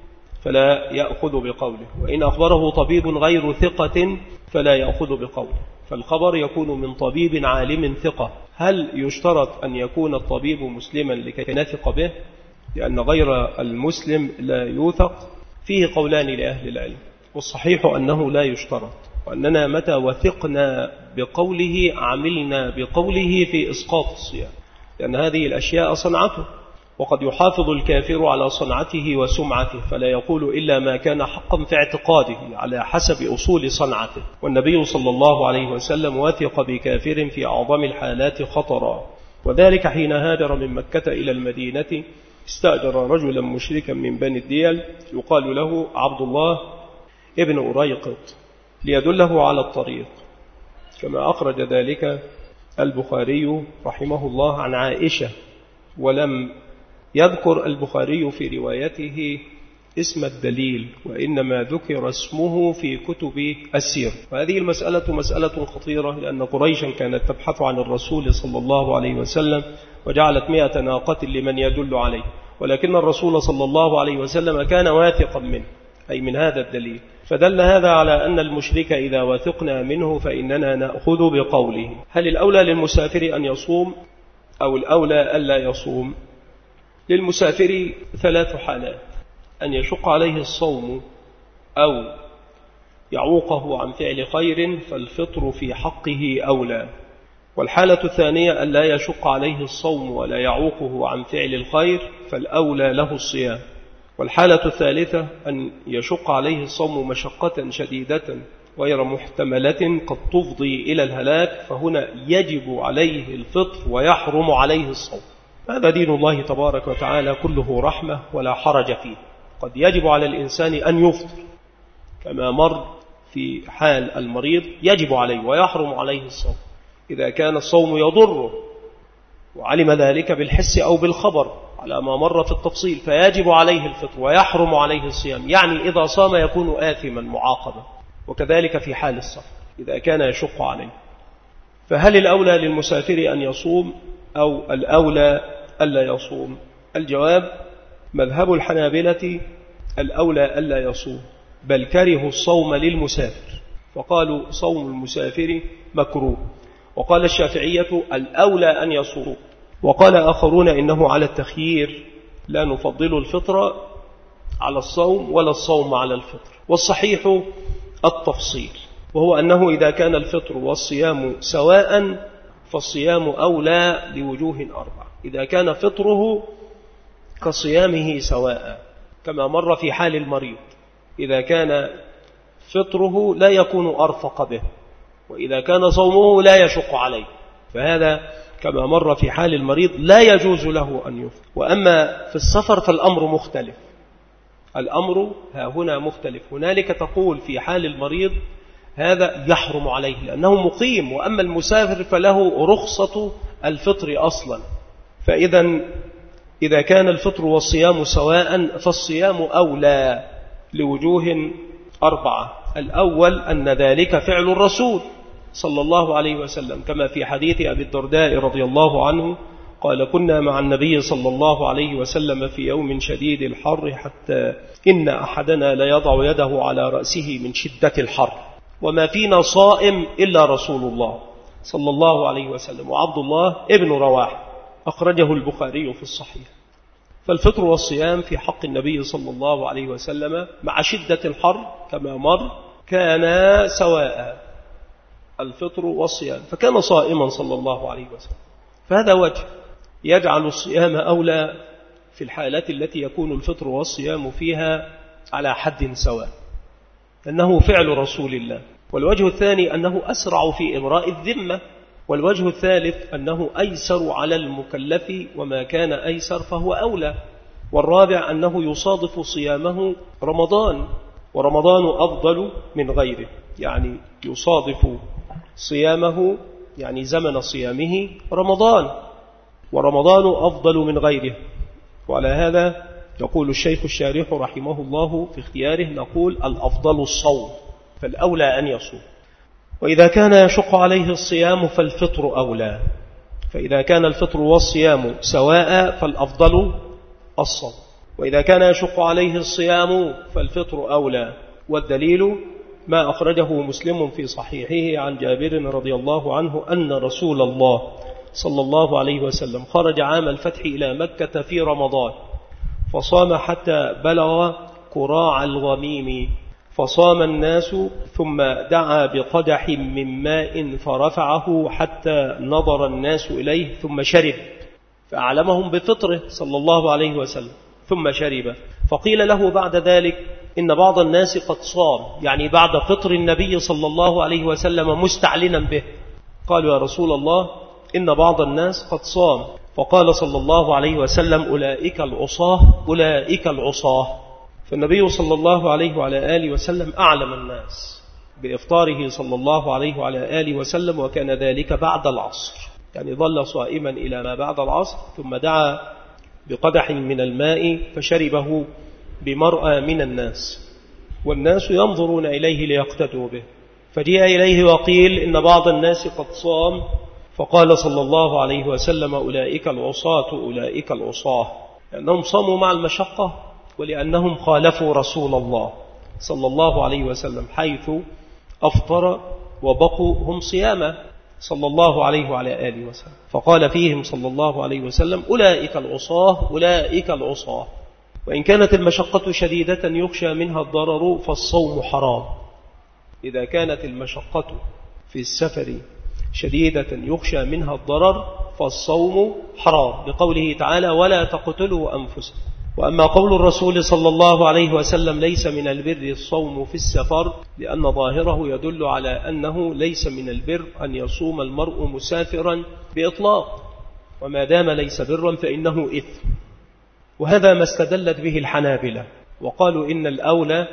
Speaker 2: فلا يأخذ بقوله، وإن أخبره طبيب غير ثقة فلا يأخذ بقوله. فالخبر يكون من طبيب عالم ثقة. هل يشترط أن يكون الطبيب مسلما لكي نثق به؟ لأن غير المسلم لا يوثق. فيه قولان لأهل العلم، والصحيح أنه لا يشترط، وأننا متى وثقنا بقوله عملنا بقوله في إسقاط الصيام، لأن هذه الأشياء صنعته، وقد يحافظ الكافر على صنعته وسمعته فلا يقول إلا ما كان حقا في اعتقاده على حسب أصول صنعته. والنبي صلى الله عليه وسلم وثق بكافر في أعظم الحالات خطرا، وذلك حين هاجر من مكة إلى المدينة استأجر رجلا مشركا من بني الديل يقال له عبد الله ابن أريقط ليدله على الطريق، كما أخرج ذلك البخاري رحمه الله عن عائشة، ولم يذكر البخاري في روايته اسم الدليل، وإنما ذكر اسمه في كتب السير. وهذه المسألة مسألة خطيرة، لأن قريشا كانت تبحث عن الرسول صلى الله عليه وسلم وجعلت مئة ناقة لمن يدل عليه، ولكن الرسول صلى الله عليه وسلم كان واثقا منه، أي من هذا الدليل. فدل هذا على أن المشرك إذا وثقنا منه فإننا نأخذ بقوله. هل الأولى للمسافر أن يصوم أو الأولى ألا يصوم؟ للمسافر ثلاث حالات: أن يشق عليه الصوم أو يعوقه عن فعل خير فالفطر في حقه أولى. والحالة الثانية أن لا يشق عليه الصوم ولا يعوقه عن فعل الخير فالأولى له الصيام. والحالة الثالثة أن يشق عليه الصوم مشقة شديدة غير محتملة قد تفضي إلى الهلاك، فهنا يجب عليه الفطر ويحرم عليه الصوم. هذا دين الله تبارك وتعالى كله رحمة ولا حرج فيه. قد يجب على الإنسان أن يفطر كما مر في حال المريض، يجب عليه ويحرم عليه الصوم إذا كان الصوم يضره وعلم ذلك بالحس أو بالخبر على ما مر في التفصيل، فيجب عليه الفطر ويحرم عليه الصيام، يعني إذا صام يكون آثما معاقبا. وكذلك في حال السفر إذا كان يشق عليه. فهل الأولى للمسافر أن يصوم أو الأولى ألا يصوم؟ الجواب: مذهب الحنابلة الأولى ألا يصوم، بل كرهوا الصوم للمسافر فقالوا صوم المسافر مكروه. وقال الشافعية الأولى أن يصوم، وقال آخرون إنه على التخيير، لا نفضل الفطر على الصوم ولا الصوم على الفطر. والصحيح التفصيل، وهو أنه إذا كان الفطر والصيام سواء فالصيام أولى لوجوه أربعة. إذا كان فطره كصيامه سواء كما مر في حال المريض، إذا كان فطره لا يكون أرفق به، وإذا كان صومه لا يشق عليه، فهذا كما مر في حال المريض لا يجوز له أن يفطر. وأما في السفر فالأمر مختلف، الأمر ها هنا مختلف. هنالك تقول في حال المريض هذا يحرم عليه لأنه مقيم، وأما المسافر فله رخصة الفطر أصلا. فإذا إذا كان الفطر والصيام سواء فالصيام أولى لوجوه أربعة. الأول أن ذلك فعل الرسول صلى الله عليه وسلم، كما في حديث أبي الدرداء رضي الله عنه قال: كنا مع النبي صلى الله عليه وسلم في يوم شديد الحر حتى إن أحدنا ليضع يده على رأسه من شدة الحر، وما فينا صائم إلا رسول الله صلى الله عليه وسلم وعبد الله ابن رواحة، أخرجه البخاري في الصحيح. فالفطر والصيام في حق النبي صلى الله عليه وسلم مع شدة الحر كما مر كان سواء، الفطر والصيام، فكان صائما صلى الله عليه وسلم. فهذا وجه يجعل الصيام أولى في الحالات التي يكون الفطر والصيام فيها على حد سواء، أنه فعل رسول الله. والوجه الثاني أنه أسرع في إبراء الذمة. والوجه الثالث أنه أيسر على المكلف، وما كان أيسر فهو أولى. والرابع أنه يصادف صيامه رمضان، ورمضان أفضل من غيره، يعني يصادف صيامه يعني زمن صيامه رمضان، ورمضان أفضل من غيره. وعلى هذا يقول الشيخ الشارح رحمه الله في اختياره، نقول الأفضل الصوم، فالأولى أن يصوم. وإذا كان يشق عليه الصيام فالفطر أولى، فإذا كان الفطر والصيام سواء فالأفضل الصوم، وإذا كان يشق عليه الصيام فالفطر أولى. والدليل ما أخرجه مسلم في صحيحه عن جابر رضي الله عنه أن رسول الله صلى الله عليه وسلم خرج عام الفتح إلى مكة في رمضان، فصام حتى بلغ كراع الغميم، فصام الناس، ثم دعا بقدح من ماء فرفعه حتى نظر الناس إليه، ثم شرب، فأعلمهم بفطره صلى الله عليه وسلم، ثم شرب. فقيل له بعد ذلك إن بعض الناس قد صام، يعني بعد فطر النبي صلى الله عليه وسلم مستعلنا به. قالوا يا رسول الله إن بعض الناس قد صام، فقال صلى الله عليه وسلم أولئك العصاة أولئك العصاة. فالنبي صلى الله عليه وعلى آله وسلم أعلم الناس بإفطاره صلى الله عليه وعلى آله وسلم، وكان ذلك بعد العصر، يعني ظل صائما إلى ما بعد العصر، ثم دعا بقدح من الماء فشربه بمرأى من الناس، والناس ينظرون إليه ليقتدوا به. فجاء إليه وقيل إن بعض الناس قد صام، فقال صلى الله عليه وسلم أولئك العصاة أولئك العصاة، لأنهم صاموا مع المشقة، ولأنهم خالفوا رسول الله صلى الله عليه وسلم حيث أفطر وبقوا هم صياما صلى الله عليه وعلى آله وسلم. فقال فيهم صلى الله عليه وسلم أولئك العصاة أولئك العصاة. وإن كانت المشقة شديدة يخشى منها الضرر فالصوم حرام. إذا كانت المشقة في السفر شديدة يخشى منها الضرر فالصوم حرام، بقوله تعالى ولا تقتلوا أنفسكم. وأما قول الرسول صلى الله عليه وسلم ليس من البر الصوم في السفر، لأن ظاهره يدل على أنه ليس من البر أن يصوم المرء مسافرا بإطلاق، وما دام ليس برا فإنه إثم. وهذا ما استدلت به الحنابلة، وقالوا إن الأولى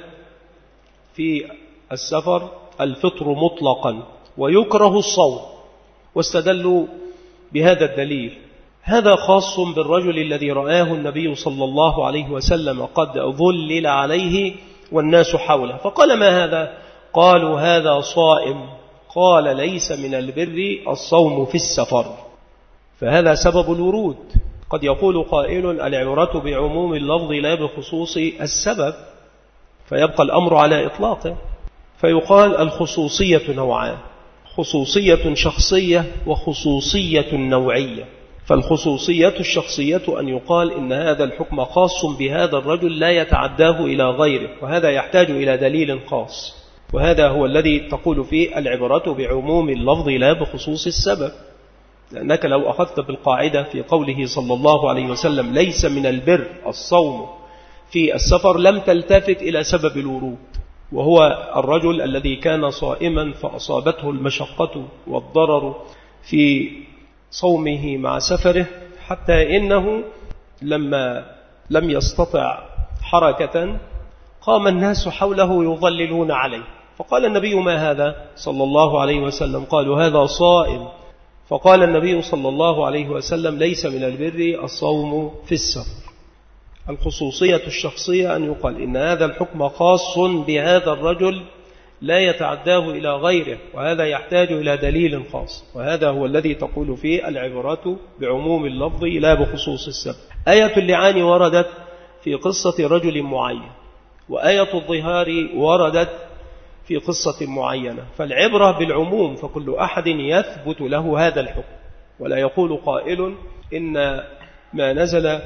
Speaker 2: في السفر الفطر مطلقا ويكره الصوم، واستدلوا بهذا الدليل. هذا خاص بالرجل الذي رآه النبي صلى الله عليه وسلم قد ظلل عليه والناس حوله، فقال ما هذا؟ قالوا هذا صائم. قال ليس من البر الصوم في السفر. فهذا سبب الورود. قد يقول قائل العبرة بعموم اللفظ لا بخصوص السبب، فيبقى الأمر على إطلاقه، فيقال الخصوصية نوعان، خصوصية شخصية وخصوصية نوعية. فالخصوصية الشخصية أن يقال إن هذا الحكم خاص بهذا الرجل لا يتعداه إلى غيره، وهذا يحتاج إلى دليل خاص، وهذا هو الذي تقول فيه العبرة بعموم اللفظ لا بخصوص السبب. لأنك لو أخذت بالقاعدة في قوله صلى الله عليه وسلم ليس من البر الصوم في السفر لم تلتفت إلى سبب الورود، وهو الرجل الذي كان صائما فأصابته المشقة والضرر في صومه مع سفره، حتى إنه لما لم يستطع حركة قام الناس حوله يظللون عليه، فقال النبي ما هذا صلى الله عليه وسلم؟ قالوا هذا صائم. فقال النبي صلى الله عليه وسلم ليس من البر الصوم في السفر. الخصوصية الشخصية أن يقال إن هذا الحكم خاص بهذا الرجل لا يتعداه إلى غيره، وهذا يحتاج إلى دليل خاص، وهذا هو الذي تقول فيه العبرة بعموم اللفظ لا بخصوص السبب. آية اللعان وردت في قصة رجل معين، وآية الظهار وردت في قصة معينة، فالعبرة بالعموم، فكل أحد يثبت له هذا الحكم، ولا يقول قائل إن ما نزل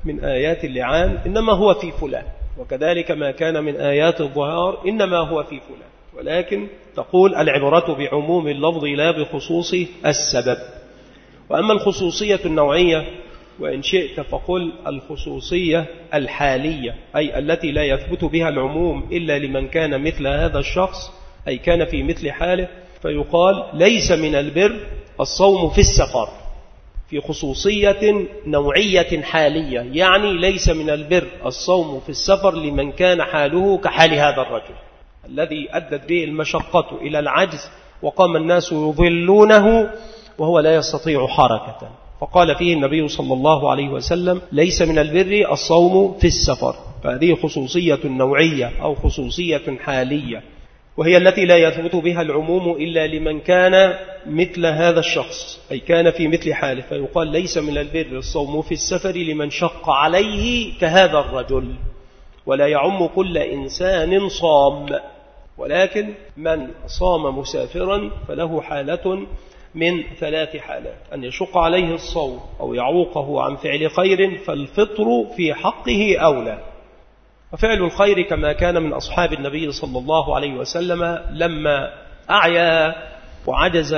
Speaker 2: من آيات اللعان إنما هو في فلان، وكذلك ما كان من آيات الظهار إنما هو في فلان، ولكن تقول العبرة بعموم اللفظ لا بخصوص السبب. وأما الخصوصية النوعية وإن شئت فقل الخصوصية الحالية، أي التي لا يثبت بها العموم إلا لمن كان مثل هذا الشخص، أي كان في مثل حاله، فيقال ليس من البر الصوم في السفر، في خصوصية نوعية حالية، يعني ليس من البر الصوم في السفر لمن كان حاله كحال هذا الرجل الذي أدت به المشقة إلى العجز وقام الناس يظلونه وهو لا يستطيع حركة، فقال فيه النبي صلى الله عليه وسلم ليس من البر الصوم في السفر. فهذه خصوصية نوعية أو خصوصية حالية، وهي التي لا يثبت بها العموم إلا لمن كان مثل هذا الشخص، أي كان في مثل حاله، فيقال ليس من البر الصوم في السفر لمن شق عليه كهذا الرجل، ولا يعم كل إنسان صام، ولكن من صام مسافرا فله حالة من ثلاث حالات: أن يشق عليه الصوم أو يعوقه عن فعل خير فالفطر في حقه أولى. وفعل الخير كما كان من أصحاب النبي صلى الله عليه وسلم لما أعيا وعجز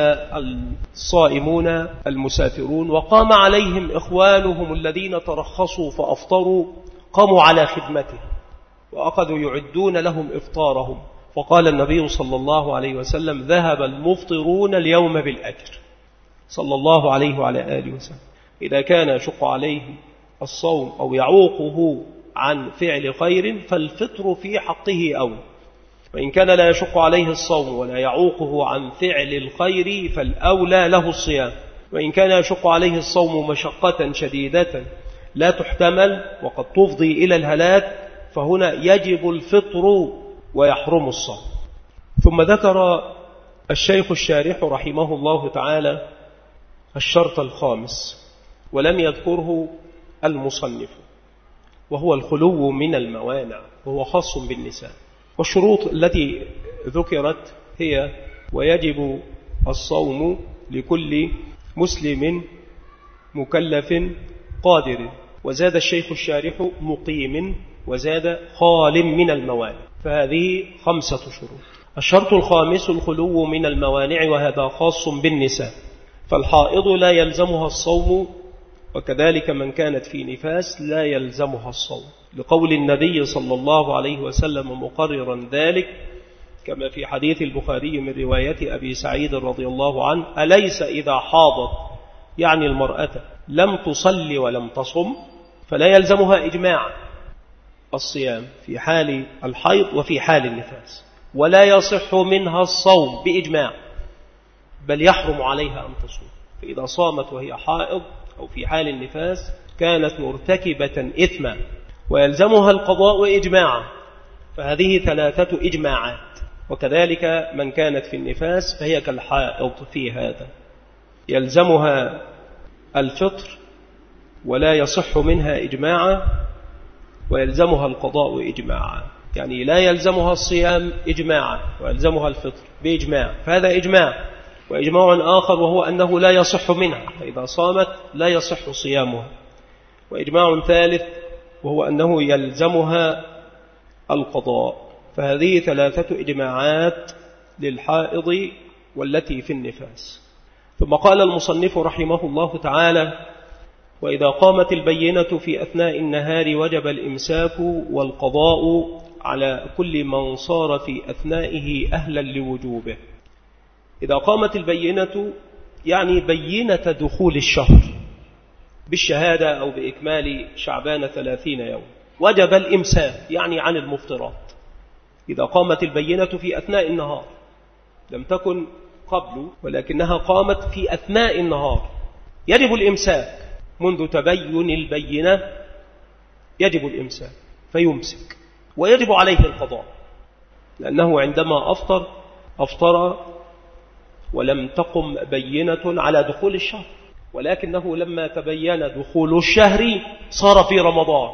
Speaker 2: الصائمون المسافرون وقام عليهم إخوانهم الذين ترخصوا فأفطروا، قاموا على خدمته وأخذوا يعدون لهم إفطارهم، فقال النبي صلى الله عليه وسلم ذهب المفطرون اليوم بالأجر صلى الله عليه وعلى آله وسلم. إذا كان يشق عليه الصوم أو يعوقه عن فعل خير فالفطر في حقه أولى، وإن كان لا يشق عليه الصوم ولا يعوقه عن فعل الخير فالأولى له الصيام، وإن كان يشق عليه الصوم مشقة شديدة لا تحتمل وقد تفضي إلى الهلاك فهنا يجب الفطر ويحرم الصوم. ثم ذكر الشيخ الشارح رحمه الله تعالى الشرط الخامس ولم يذكره المصنف، وهو الخلو من الموانع، وهو خاص بالنساء. والشروط التي ذكرت هي: ويجب الصوم لكل مسلم مكلف قادر، وزاد الشيخ الشارح مقيم، وزاد خال من الموانع، فهذه خمسة شروط. الشرط الخامس الخلو من الموانع، وهذا خاص بالنساء، فالحائض لا يلزمها الصوم، وكذلك من كانت في نفاس لا يلزمها الصوم، لقول النبي صلى الله عليه وسلم مقررا ذلك كما في حديث البخاري من رواية أبي سعيد رضي الله عنه: أليس إذا حاضت، يعني المرأة، لم تصلي ولم تصم فلا يلزمها إجماع الصيام في حال الحيض وفي حال النفاس، ولا يصح منها الصوم بإجماع، بل يحرم عليها أن تصوم. فإذا صامت وهي حائض أو في حال النفاس كانت مرتكبة إثما ويلزمها القضاء إجماعا، فهذه ثلاثة إجماعات. وكذلك من كانت في النفاس فهي كالحائض في هذا، يلزمها الفطر ولا يصح منها إجماعا، ويلزمها القضاء إجماعا، يعني لا يلزمها الصيام إجماعا ويلزمها الفطر بإجماع، فهذا إجماع. وإجماع آخر وهو أنه لا يصح منها، فإذا صامت لا يصح صيامها. وإجماع ثالث وهو أنه يلزمها القضاء. فهذه ثلاثة إجماعات للحائض والتي في النفاس. ثم قال المصنف رحمه الله تعالى: وإذا قامت البينة في أثناء النهار وجب الإمساك والقضاء على كل من صار في أثنائه أهلا لوجوبه. إذا قامت البينة يعني بينة دخول الشهر بالشهادة أو بإكمال شعبان ثلاثين يوم، وجب الإمساك يعني عن المفطرات. إذا قامت البينة في أثناء النهار، لم تكن قبل ولكنها قامت في أثناء النهار، يجب الإمساك منذ تبين البينة، يجب الإمساك فيمسك، ويجب عليه القضاء، لأنه عندما أفطر أفطر ولم تقم بينة على دخول الشهر، ولكنه لما تبين دخول الشهر صار في رمضان،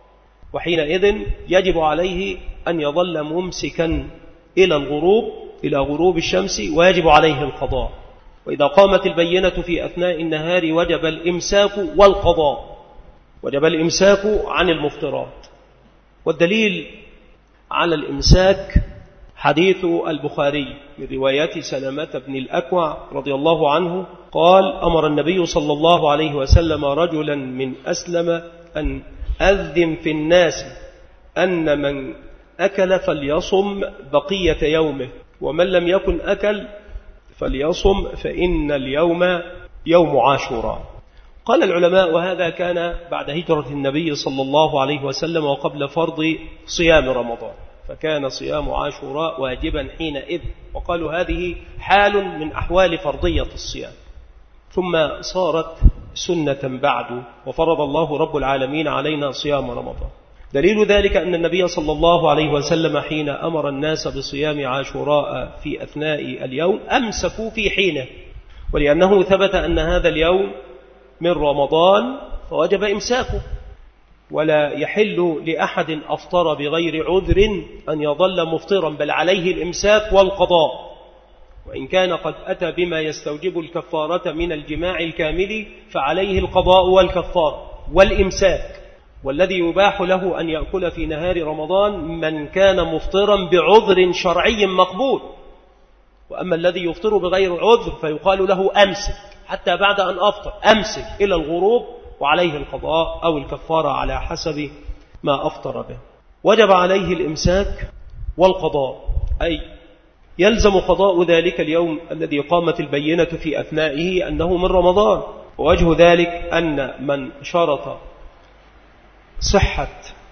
Speaker 2: وحينئذ يجب عليه أن يظل ممسكا إلى الغروب إلى غروب الشمس، ويجب عليه القضاء. وإذا قامت البينة في أثناء النهار وجب الإمساك والقضاء، وجب الإمساك عن المفطرات. والدليل على الإمساك حديث البخاري من رواية سلمة بن الأكوع رضي الله عنه قال: أمر النبي صلى الله عليه وسلم رجلا من أسلم أن أذن في الناس أن من أكل فليصم بقية يومه، ومن لم يكن أكل فليصم فإن اليوم يوم عاشوراء. قال العلماء: وهذا كان بعد هجرة النبي صلى الله عليه وسلم وقبل فرض صيام رمضان، فكان صيام عاشوراء واجبا حينئذ، وقالوا هذه حال من أحوال فرضية الصيام، ثم صارت سنة بعد، وفرض الله رب العالمين علينا صيام رمضان. دليل ذلك أن النبي صلى الله عليه وسلم حين أمر الناس بصيام عاشوراء في أثناء اليوم أمسكوا في حينه، ولأنه ثبت أن هذا اليوم من رمضان فوجب إمساكه، ولا يحل لأحد أفطر بغير عذر أن يظل مفطرا، بل عليه الإمساك والقضاء، وإن كان قد أتى بما يستوجب الكفارة من الجماع الكامل فعليه القضاء والكفار والإمساك. والذي يباح له أن يأكل في نهار رمضان من كان مفطرا بعذر شرعي مقبول، وأما الذي يفطر بغير عذر فيقال له أمسك حتى بعد أن أفطر، أمسك إلى الغروب، وعليه القضاء أو الكفارة على حسب ما أفطر به. وجب عليه الإمساك والقضاء، أي يلزم قضاء ذلك اليوم الذي قامت البينة في أثنائه أنه من رمضان. ووجه ذلك أن من شرط صحة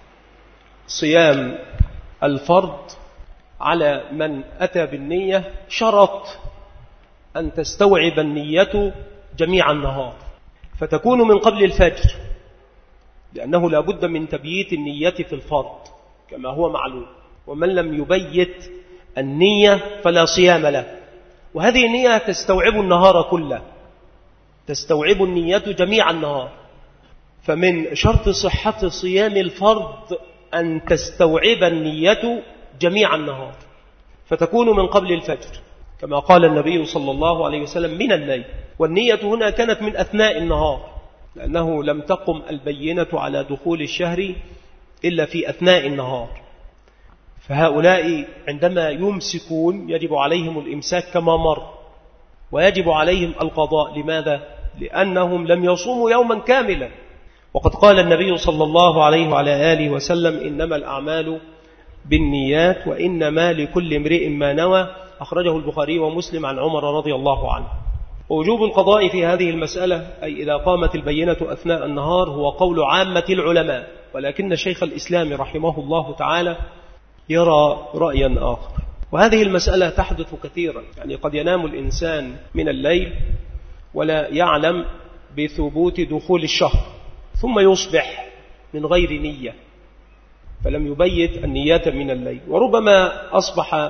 Speaker 2: صيام الفرض على من أتى بالنية شرط أن تستوعب النية جميع النهار، فتكون من قبل الفجر، لأنه لا بد من تبييت النية في الفرض كما هو معلوم، ومن لم يبيت النية فلا صيام له. وهذه النية تستوعب النهار كله، تستوعب النية جميع النهار، فمن شرط صحة صيام الفرض أن تستوعب النية جميع النهار، فتكون من قبل الفجر كما قال النبي صلى الله عليه وسلم من الليل. والنية هنا كانت من أثناء النهار، لأنه لم تقم البينة على دخول الشهر إلا في أثناء النهار، فهؤلاء عندما يمسكون يجب عليهم الإمساك كما مر، ويجب عليهم القضاء. لماذا؟ لأنهم لم يصوموا يوما كاملا، وقد قال النبي صلى الله عليه وعلى آله وسلم: إنما الأعمال بالنيات وإنما لكل امرئ ما نوى، أخرجه البخاري ومسلم عن عمر رضي الله عنه. ووجوب القضاء في هذه المسألة أي إذا قامت البينة أثناء النهار هو قول عامة العلماء، ولكن شيخ الإسلام رحمه الله تعالى يرى رأيا آخر. وهذه المسألة تحدث كثيرا، يعني قد ينام الإنسان من الليل ولا يعلم بثبوت دخول الشهر، ثم يصبح من غير نية فلم يبيت النية من الليل، وربما أصبح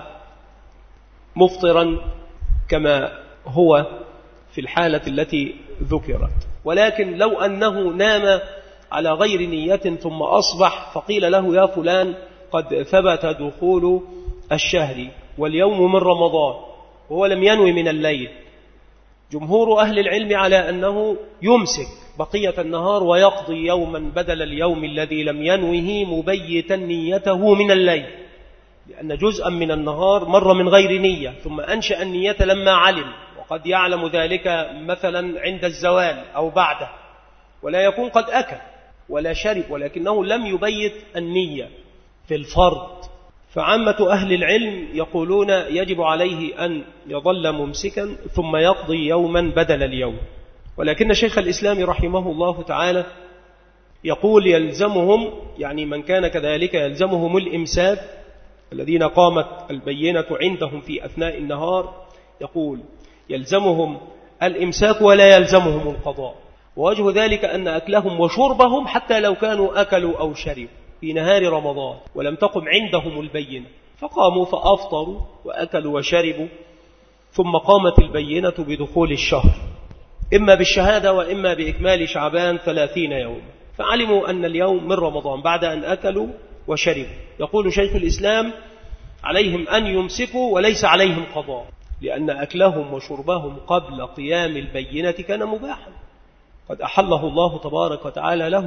Speaker 2: مفطرا كما هو في الحالة التي ذكرت. ولكن لو أنه نام على غير نية ثم أصبح فقيل له: يا فلان قد ثبت دخول الشهر واليوم من رمضان، وهو لم ينوي من الليل، جمهور أهل العلم على أنه يمسك بقية النهار ويقضي يوما بدل اليوم الذي لم ينوه مبيتا نيته من الليل، لأن جزءا من النهار مر من غير نية ثم أنشأ النية لما علم، وقد يعلم ذلك مثلا عند الزوال أو بعده، ولا يكون قد أكل ولا شرب ولكنه لم يبيت النية في الفرض. فعامة أهل العلم يقولون يجب عليه أن يظل ممسكا ثم يقضي يوما بدل اليوم، ولكن شيخ الإسلام رحمه الله تعالى يقول يلزمهم، يعني من كان كذلك يلزمهم الإمساك الذين قامت البينة عندهم في أثناء النهار، يقول يلزمهم الإمساك ولا يلزمهم القضاء. ووجه ذلك أن أكلهم وشربهم حتى لو كانوا أكلوا أو شربوا في نهار رمضان ولم تقم عندهم البينة، فقاموا فأفطروا وأكلوا وشربوا، ثم قامت البينة بدخول الشهر إما بالشهادة وإما بإكمال شعبان ثلاثين يوم، فعلموا أن اليوم من رمضان بعد أن أكلوا وشربوا. يقول شيخ الإسلام عليهم أن يمسكوا وليس عليهم قضاء، لأن أكلهم وشربهم قبل قيام البينة كان مباحا، قد أحله الله تبارك وتعالى لهم.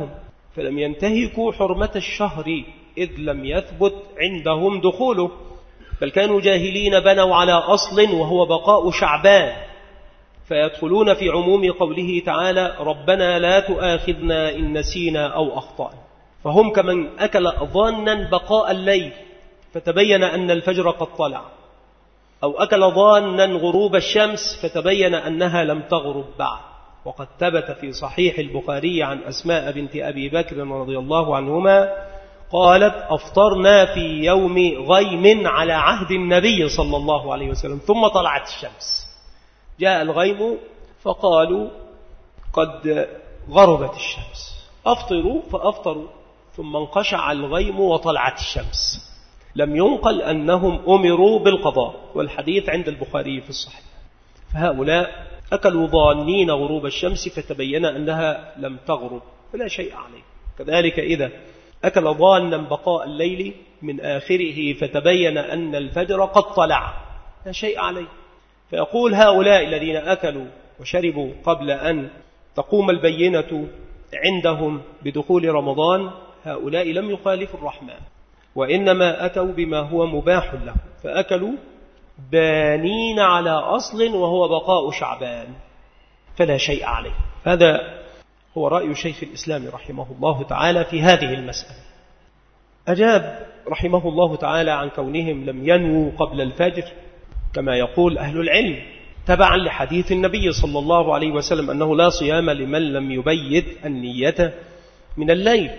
Speaker 2: فلم ينتهكوا حرمة الشهر إذ لم يثبت عندهم دخوله، بل كانوا جاهلين بنوا على أصل وهو بقاء شعبان، فيدخلون في عموم قوله تعالى ربنا لا تؤاخذنا إن نسينا أو أخطأنا. فهم كمن أكل ظانا بقاء الليل فتبين أن الفجر قد طلع، أو أكل ظانا غروب الشمس فتبين أنها لم تغرب بعد. وقد ثبت في صحيح البخاري عن أسماء بنت أبي بكر رضي الله عنهما قالت أفطرنا في يوم غيم على عهد النبي صلى الله عليه وسلم ثم طلعت الشمس. جاء الغيم فقالوا قد غربت الشمس، أفطروا فأفطروا، ثم انقشع الغيم وطلعت الشمس. لم ينقل أنهم أمروا بالقضاء، والحديث عند البخاري في الصحيح. فهؤلاء أكلوا ظانين غروب الشمس فتبين أنها لم تغرب فلا شيء عليه. كذلك إذا أكل ظانا بقاء الليل من آخره فتبين أن الفجر قد طلع لا شيء عليه. فيقول هؤلاء الذين أكلوا وشربوا قبل أن تقوم البينة عندهم بدخول رمضان، هؤلاء لم يخالفوا الرحمن، وإنما أتوا بما هو مباح لهم، فأكلوا بانين على أصل وهو بقاء شعبان فلا شيء عليه. هذا هو رأي شيخ الإسلام رحمه الله تعالى في هذه المسألة. أجاب رحمه الله تعالى عن كونهم لم ينووا قبل الفجر كما يقول أهل العلم تبعا لحديث النبي صلى الله عليه وسلم أنه لا صيام لمن لم يبيت النية من الليل.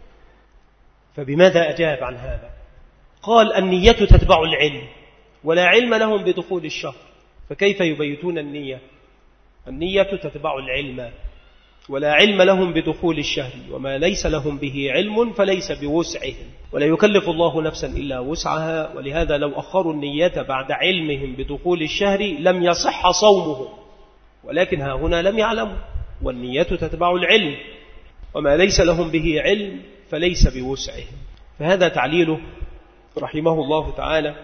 Speaker 2: فبماذا أجاب عن هذا؟ قال النية تتبع العلم، ولا علم لهم بدخول الشهر، فكيف يبيتون النية؟ النية تتبع العلم، ولا علم لهم بدخول الشهر، وما ليس لهم به علم فليس بوسعهم، ولا يكلف الله نفسا إلا وسعها. ولهذا لو أخروا النية بعد علمهم بدخول الشهر لم يصح صومهم، ولكن ها هنا لم يعلموا، والنية تتبع العلم، وما ليس لهم به علم فليس بوسعهم. فهذا تعليله رحمه الله تعالى،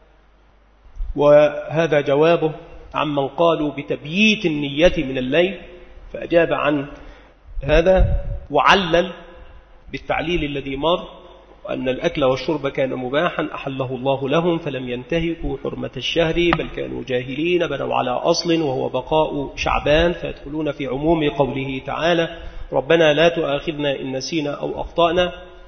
Speaker 2: وهذا جوابه عمن قالوا بتبييت النية من الليل. فأجاب عن هذا وعلل بالتعليل الذي مر، وأن الأكل والشرب كان مباحا أحله الله لهم فلم ينتهكوا حرمة الشهر، بل كانوا جاهلين بنوا على أصل وهو بقاء شعبان، فيدخلون في عموم قوله تعالى ربنا لا تؤاخذنا إن نسينا أو أخطأنا.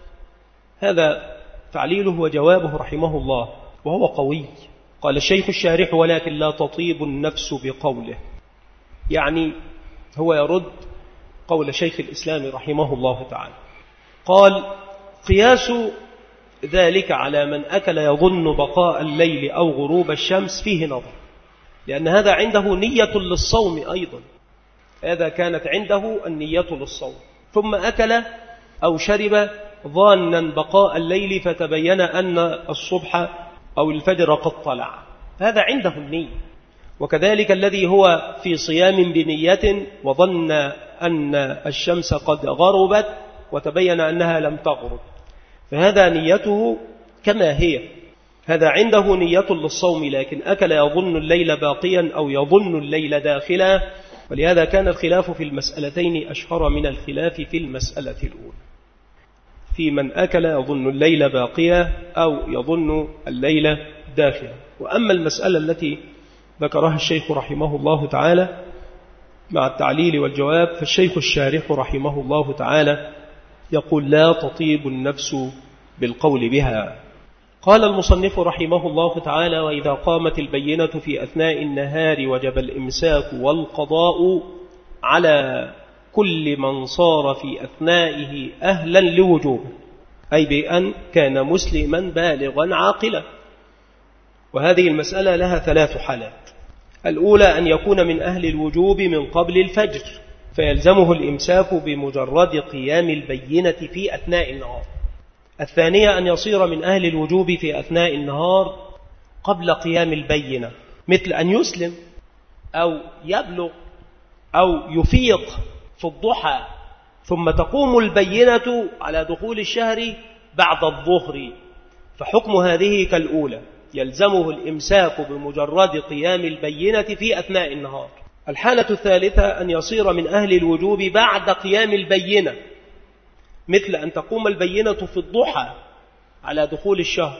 Speaker 2: هذا تعليله وجوابه رحمه الله، وهو قوي. قال الشيخ الشارح ولكن لا تطيب النفس بقوله، يعني هو يرد قول شيخ الإسلام رحمه الله تعالى. قال قياس ذلك على من أكل يظن بقاء الليل أو غروب الشمس فيه نظر، لأن هذا عنده نية للصوم أيضا، هذا كانت عنده النية للصوم، ثم أكل أو شرب ظانا بقاء الليل فتبين أن الصبح أو الفجر قد طلع، هذا عنده النية. وكذلك الذي هو في صيام بنية وظن أن الشمس قد غربت وتبين أنها لم تغرب، فهذا نيته كما هي، هذا عنده نية للصوم، لكن أكل يظن الليل باقيا أو يظن الليل داخلا. ولهذا كان الخلاف في المسألتين أشهر من الخلاف في المسألة الأولى، في من أكل يظن الليل باقيا أو يظن الليل داخلا. وأما المسألة التي ذكرها الشيخ رحمه الله تعالى مع التعليل والجواب، فالشيخ الشارح رحمه الله تعالى يقول لا تطيب النفس بالقول بها. قال المصنف رحمه الله تعالى وإذا قامت البينة في أثناء النهار وجب الإمساك والقضاء على كل من صار في أثنائه أهلا لوجوبه، أي بأن كان مسلما بالغا عاقلا. وهذه المسألة لها ثلاث حالات. الأولى أن يكون من أهل الوجوب من قبل الفجر فيلزمه الإمساك بمجرد قيام البينة في أثناء النهار. الثانية أن يصير من أهل الوجوب في أثناء النهار قبل قيام البينة، مثل أن يسلم أو يبلغ أو يفيق في الضحى، ثم تقوم البينة على دخول الشهر بعد الظهر، فحكم هذه كالأولى، يلزمه الإمساك بمجرد قيام البينة في أثناء النهار. الحالة الثالثة أن يصير من أهل الوجوب بعد قيام البينة، مثل أن تقوم البينة في الضحى على دخول الشهر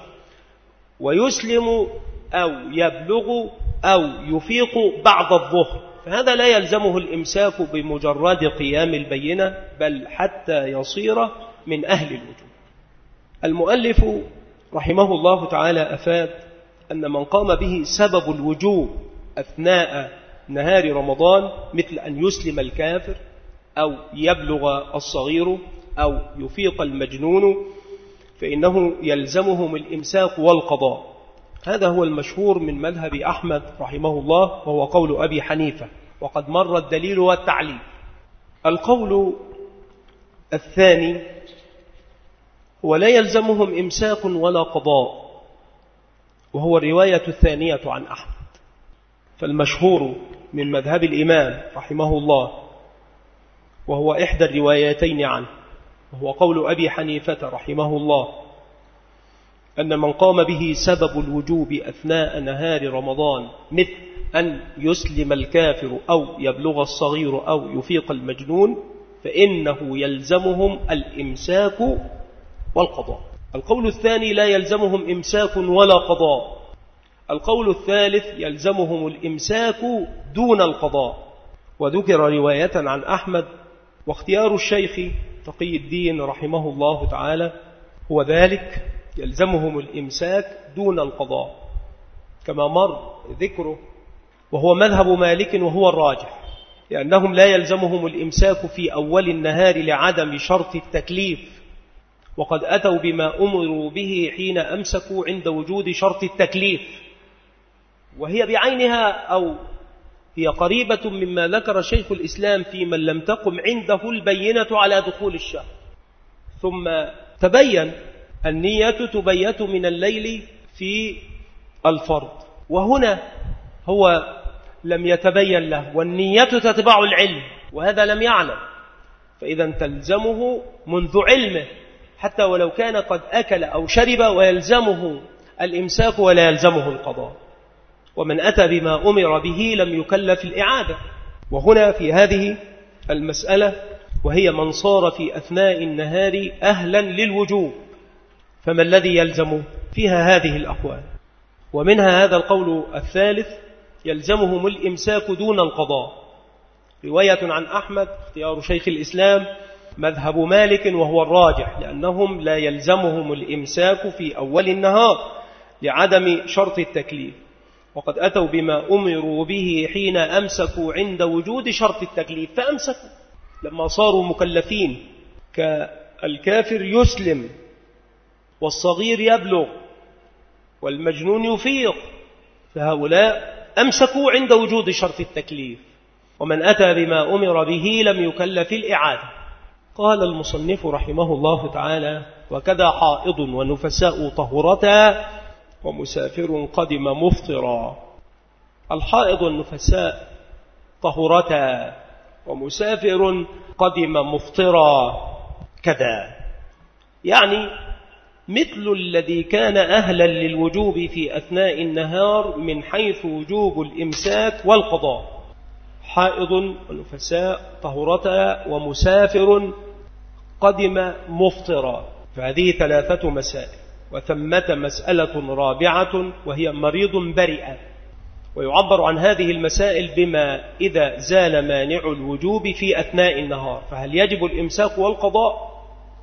Speaker 2: ويسلم أو يبلغ أو يفيق بعد الظهر، فهذا لا يلزمه الإمساك بمجرد قيام البينة، بل حتى يصير من أهل الوجوب. المؤلف رحمه الله تعالى أفاد أن من قام به سبب الوجوب أثناء نهار رمضان، مثل أن يسلم الكافر أو يبلغ الصغير أو يفيق المجنون، فإنه يلزمهم الإمساك والقضاء. هذا هو المشهور من مذهب أحمد رحمه الله، وهو قول أبي حنيفة، وقد مر الدليل والتعليل. القول الثاني هو لا يلزمهم إمساك ولا قضاء، وهو الرواية الثانية عن أحمد. فالمشهور من مذهب الإمام رحمه الله، وهو إحدى الروايتين عنه، وهو قول أبي حنيفة رحمه الله، أن من قام به سبب الوجوب أثناء نهار رمضان، مثل أن يسلم الكافر أو يبلغ الصغير أو يفيق المجنون، فإنه يلزمهم الإمساك والقضاء. القول الثاني لا يلزمهم إمساك ولا قضاء. القول الثالث يلزمهم الإمساك دون القضاء. وذكر رواية عن أحمد، واختيار الشيخ تقي الدين رحمه الله تعالى هو ذلك، يلزمهم الإمساك دون القضاء، كما مر ذكره، وهو مذهب مالك وهو الراجح، لأنهم لا يلزمهم الإمساك في أول النهار لعدم شرط التكليف، وقد أتوا بما أمروا به حين أمسكوا عند وجود شرط التكليف، وهي بعينها أو هي قريبة مما ذكر شيخ الإسلام في من لم تقم عنده البينة على دخول الشهر. ثم تبين النية تبيت من الليل في الفرض، وهنا هو لم يتبين له، والنية تتبع العلم، وهذا لم يعلم، فإذا تلزمه منذ علمه، حتى ولو كان قد أكل أو شرب، ويلزمه الإمساك ولا يلزمه القضاء. ومن أتى بما أمر به لم يكلف الإعادة. وهنا في هذه المسألة، وهي من صار في أثناء النهار أهلا للوجوب، فما الذي يلزم فيها هذه الأقوال؟ ومنها هذا القول الثالث، يلزمهم الإمساك دون القضاء. رواية عن أحمد، اختيار شيخ الإسلام، مذهب مالك وهو الراجح، لأنهم لا يلزمهم الإمساك في أول النهار لعدم شرط التكليف، وقد أتوا بما أمروا به حين أمسكوا عند وجود شرط التكليف، فأمسكوا لما صاروا مكلفين، كالكافر يسلم والصغير يبلغ والمجنون يفيق، فهؤلاء أمسكوا عند وجود شرط التكليف. ومن أتى بما أمر به لم يكلف الإعادة. قال المصنف رحمه الله تعالى: وكذا حائض ونفساء طهرتا ومسافر قدم مفطرا. الحائض والنفساء طهرتا ومسافر قدم مفطرا كذا، يعني مثل الذي كان أهلا للوجوب في أثناء النهار من حيث وجوب الإمساك والقضاء. حائض ونفساء طهرتا ومسافر قدم مفطرا، فهذه ثلاثة مسائل. وثمة مسألة رابعة وهي مريض برئ، ويعبر عن هذه المسائل بما إذا زال مانع الوجوب في أثناء النهار، فهل يجب الإمساك والقضاء؟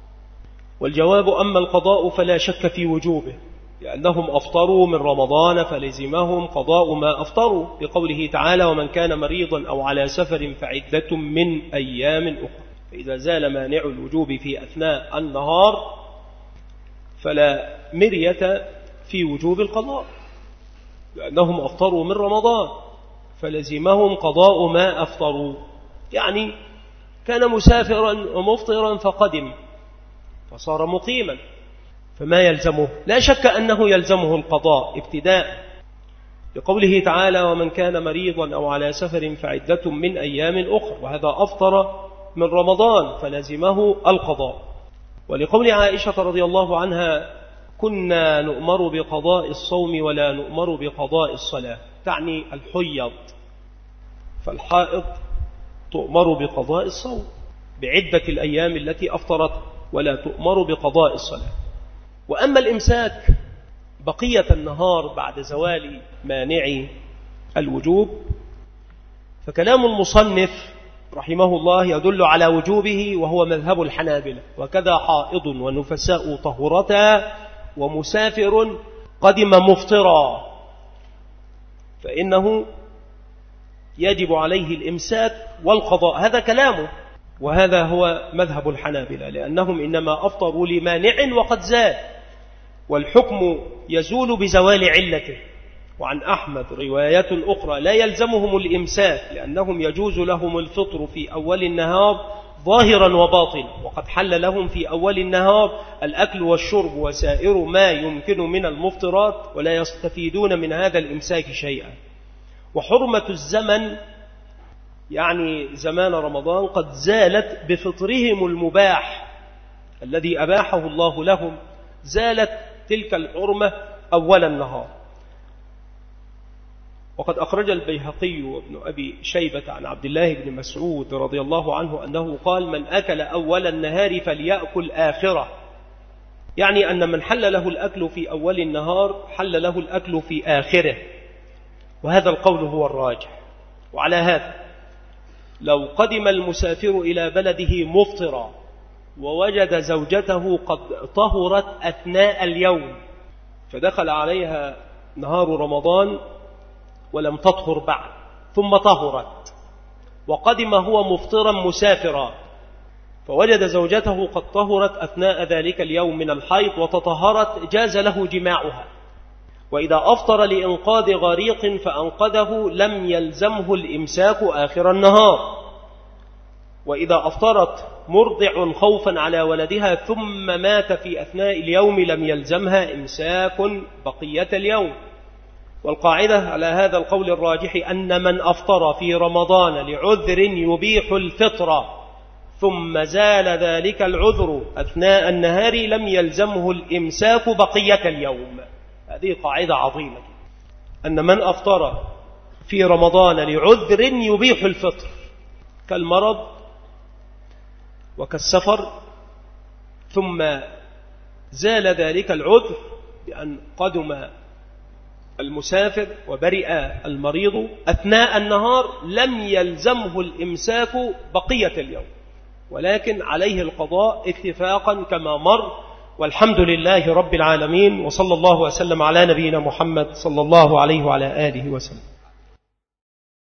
Speaker 2: والجواب: أما القضاء فلا شك في وجوبه، لأنهم أفطروا من رمضان فلزمهم قضاء ما أفطروا، لقوله تعالى: ومن كان مريضا أو على سفر فعدة من أيام أخرى. فإذا زال مانع الوجوب في أثناء النهار فلا مرية في وجوب القضاء، لأنهم أفطروا من رمضان فلزمهم قضاء ما أفطروا. يعني كان مسافرا ومفطرا فقدم فصار مقيما، فما يلزمه؟ لا شك أنه يلزمه القضاء ابتداء، لقوله تعالى: ومن كان مريضا أو على سفر فعدة من أيام أخرى، وهذا أفطر من رمضان فلزمه القضاء. ولقول عائشة رضي الله عنها: كنا نؤمر بقضاء الصوم ولا نؤمر بقضاء الصلاة، تعني الحيض، فالحائض تؤمر بقضاء الصوم بعدة الأيام التي أفطرت، ولا تؤمر بقضاء الصلاة. وأما الإمساك بقية النهار بعد زوال مانع الوجوب فكلام المصنف رحمه الله يدل على وجوبه، وهو مذهب الحنابلة. وكذا حائض ونفساء طهرتا ومسافر قدم مفطرا فإنه يجب عليه الإمساك والقضاء. هذا كلامه، وهذا هو مذهب الحنابلة، لأنهم إنما أفطروا لمانع وقد زال، والحكم يزول بزوال علته. وعن أحمد رواية أخرى لا يلزمهم الإمساك، لأنهم يجوز لهم الفطر في أول النهار ظاهرا وباطنا، وقد حل لهم في أول النهار الأكل والشرب وسائر ما يمكن من المفطرات، ولا يستفيدون من هذا الإمساك شيئا. وحرمة الزمن يعني زمان رمضان قد زالت بفطرهم المباح الذي أباحه الله لهم، زالت تلك الحرمة أول النهار. وقد أخرج البيهقي وابن أبي شيبة عن عبد الله بن مسعود رضي الله عنه أنه قال: من أكل أول النهار فليأكل آخره، يعني أن من حل له الأكل في أول النهار حل له الأكل في آخره، وهذا القول هو الراجح. وعلى هذا لو قدم المسافر إلى بلده مفطرا ووجد زوجته قد طهرت أثناء اليوم، فدخل عليها نهار رمضان ولم تطهر بعد، ثم طهرت، وقدم هو مفطرا مسافرا فوجد زوجته قد طهرت أثناء ذلك اليوم من الحيض وتطهرت، جاز له جماعها. وإذا أفطر لإنقاذ غريق فأنقذه لم يلزمه الإمساك آخر النهار. وإذا أفطرت مرضع خوفا على ولدها ثم مات في أثناء اليوم لم يلزمها إمساك بقية اليوم. والقاعدة على هذا القول الراجح أن من أفطر في رمضان لعذر يبيح الفطر ثم زال ذلك العذر أثناء النهار لم يلزمه الإمساك بقية اليوم. هذه قاعدة عظيمة، أن من أفطر في رمضان لعذر يبيح الفطر كالمرض وكالسفر ثم زال ذلك العذر بأن قدم المسافر وبرئ المريض أثناء النهار لم يلزمه الإمساك بقية اليوم، ولكن عليه القضاء اتفاقا كما مر. والحمد لله رب العالمين، وصلى الله وسلم على نبينا محمد صلى الله عليه وعلى آله وسلم.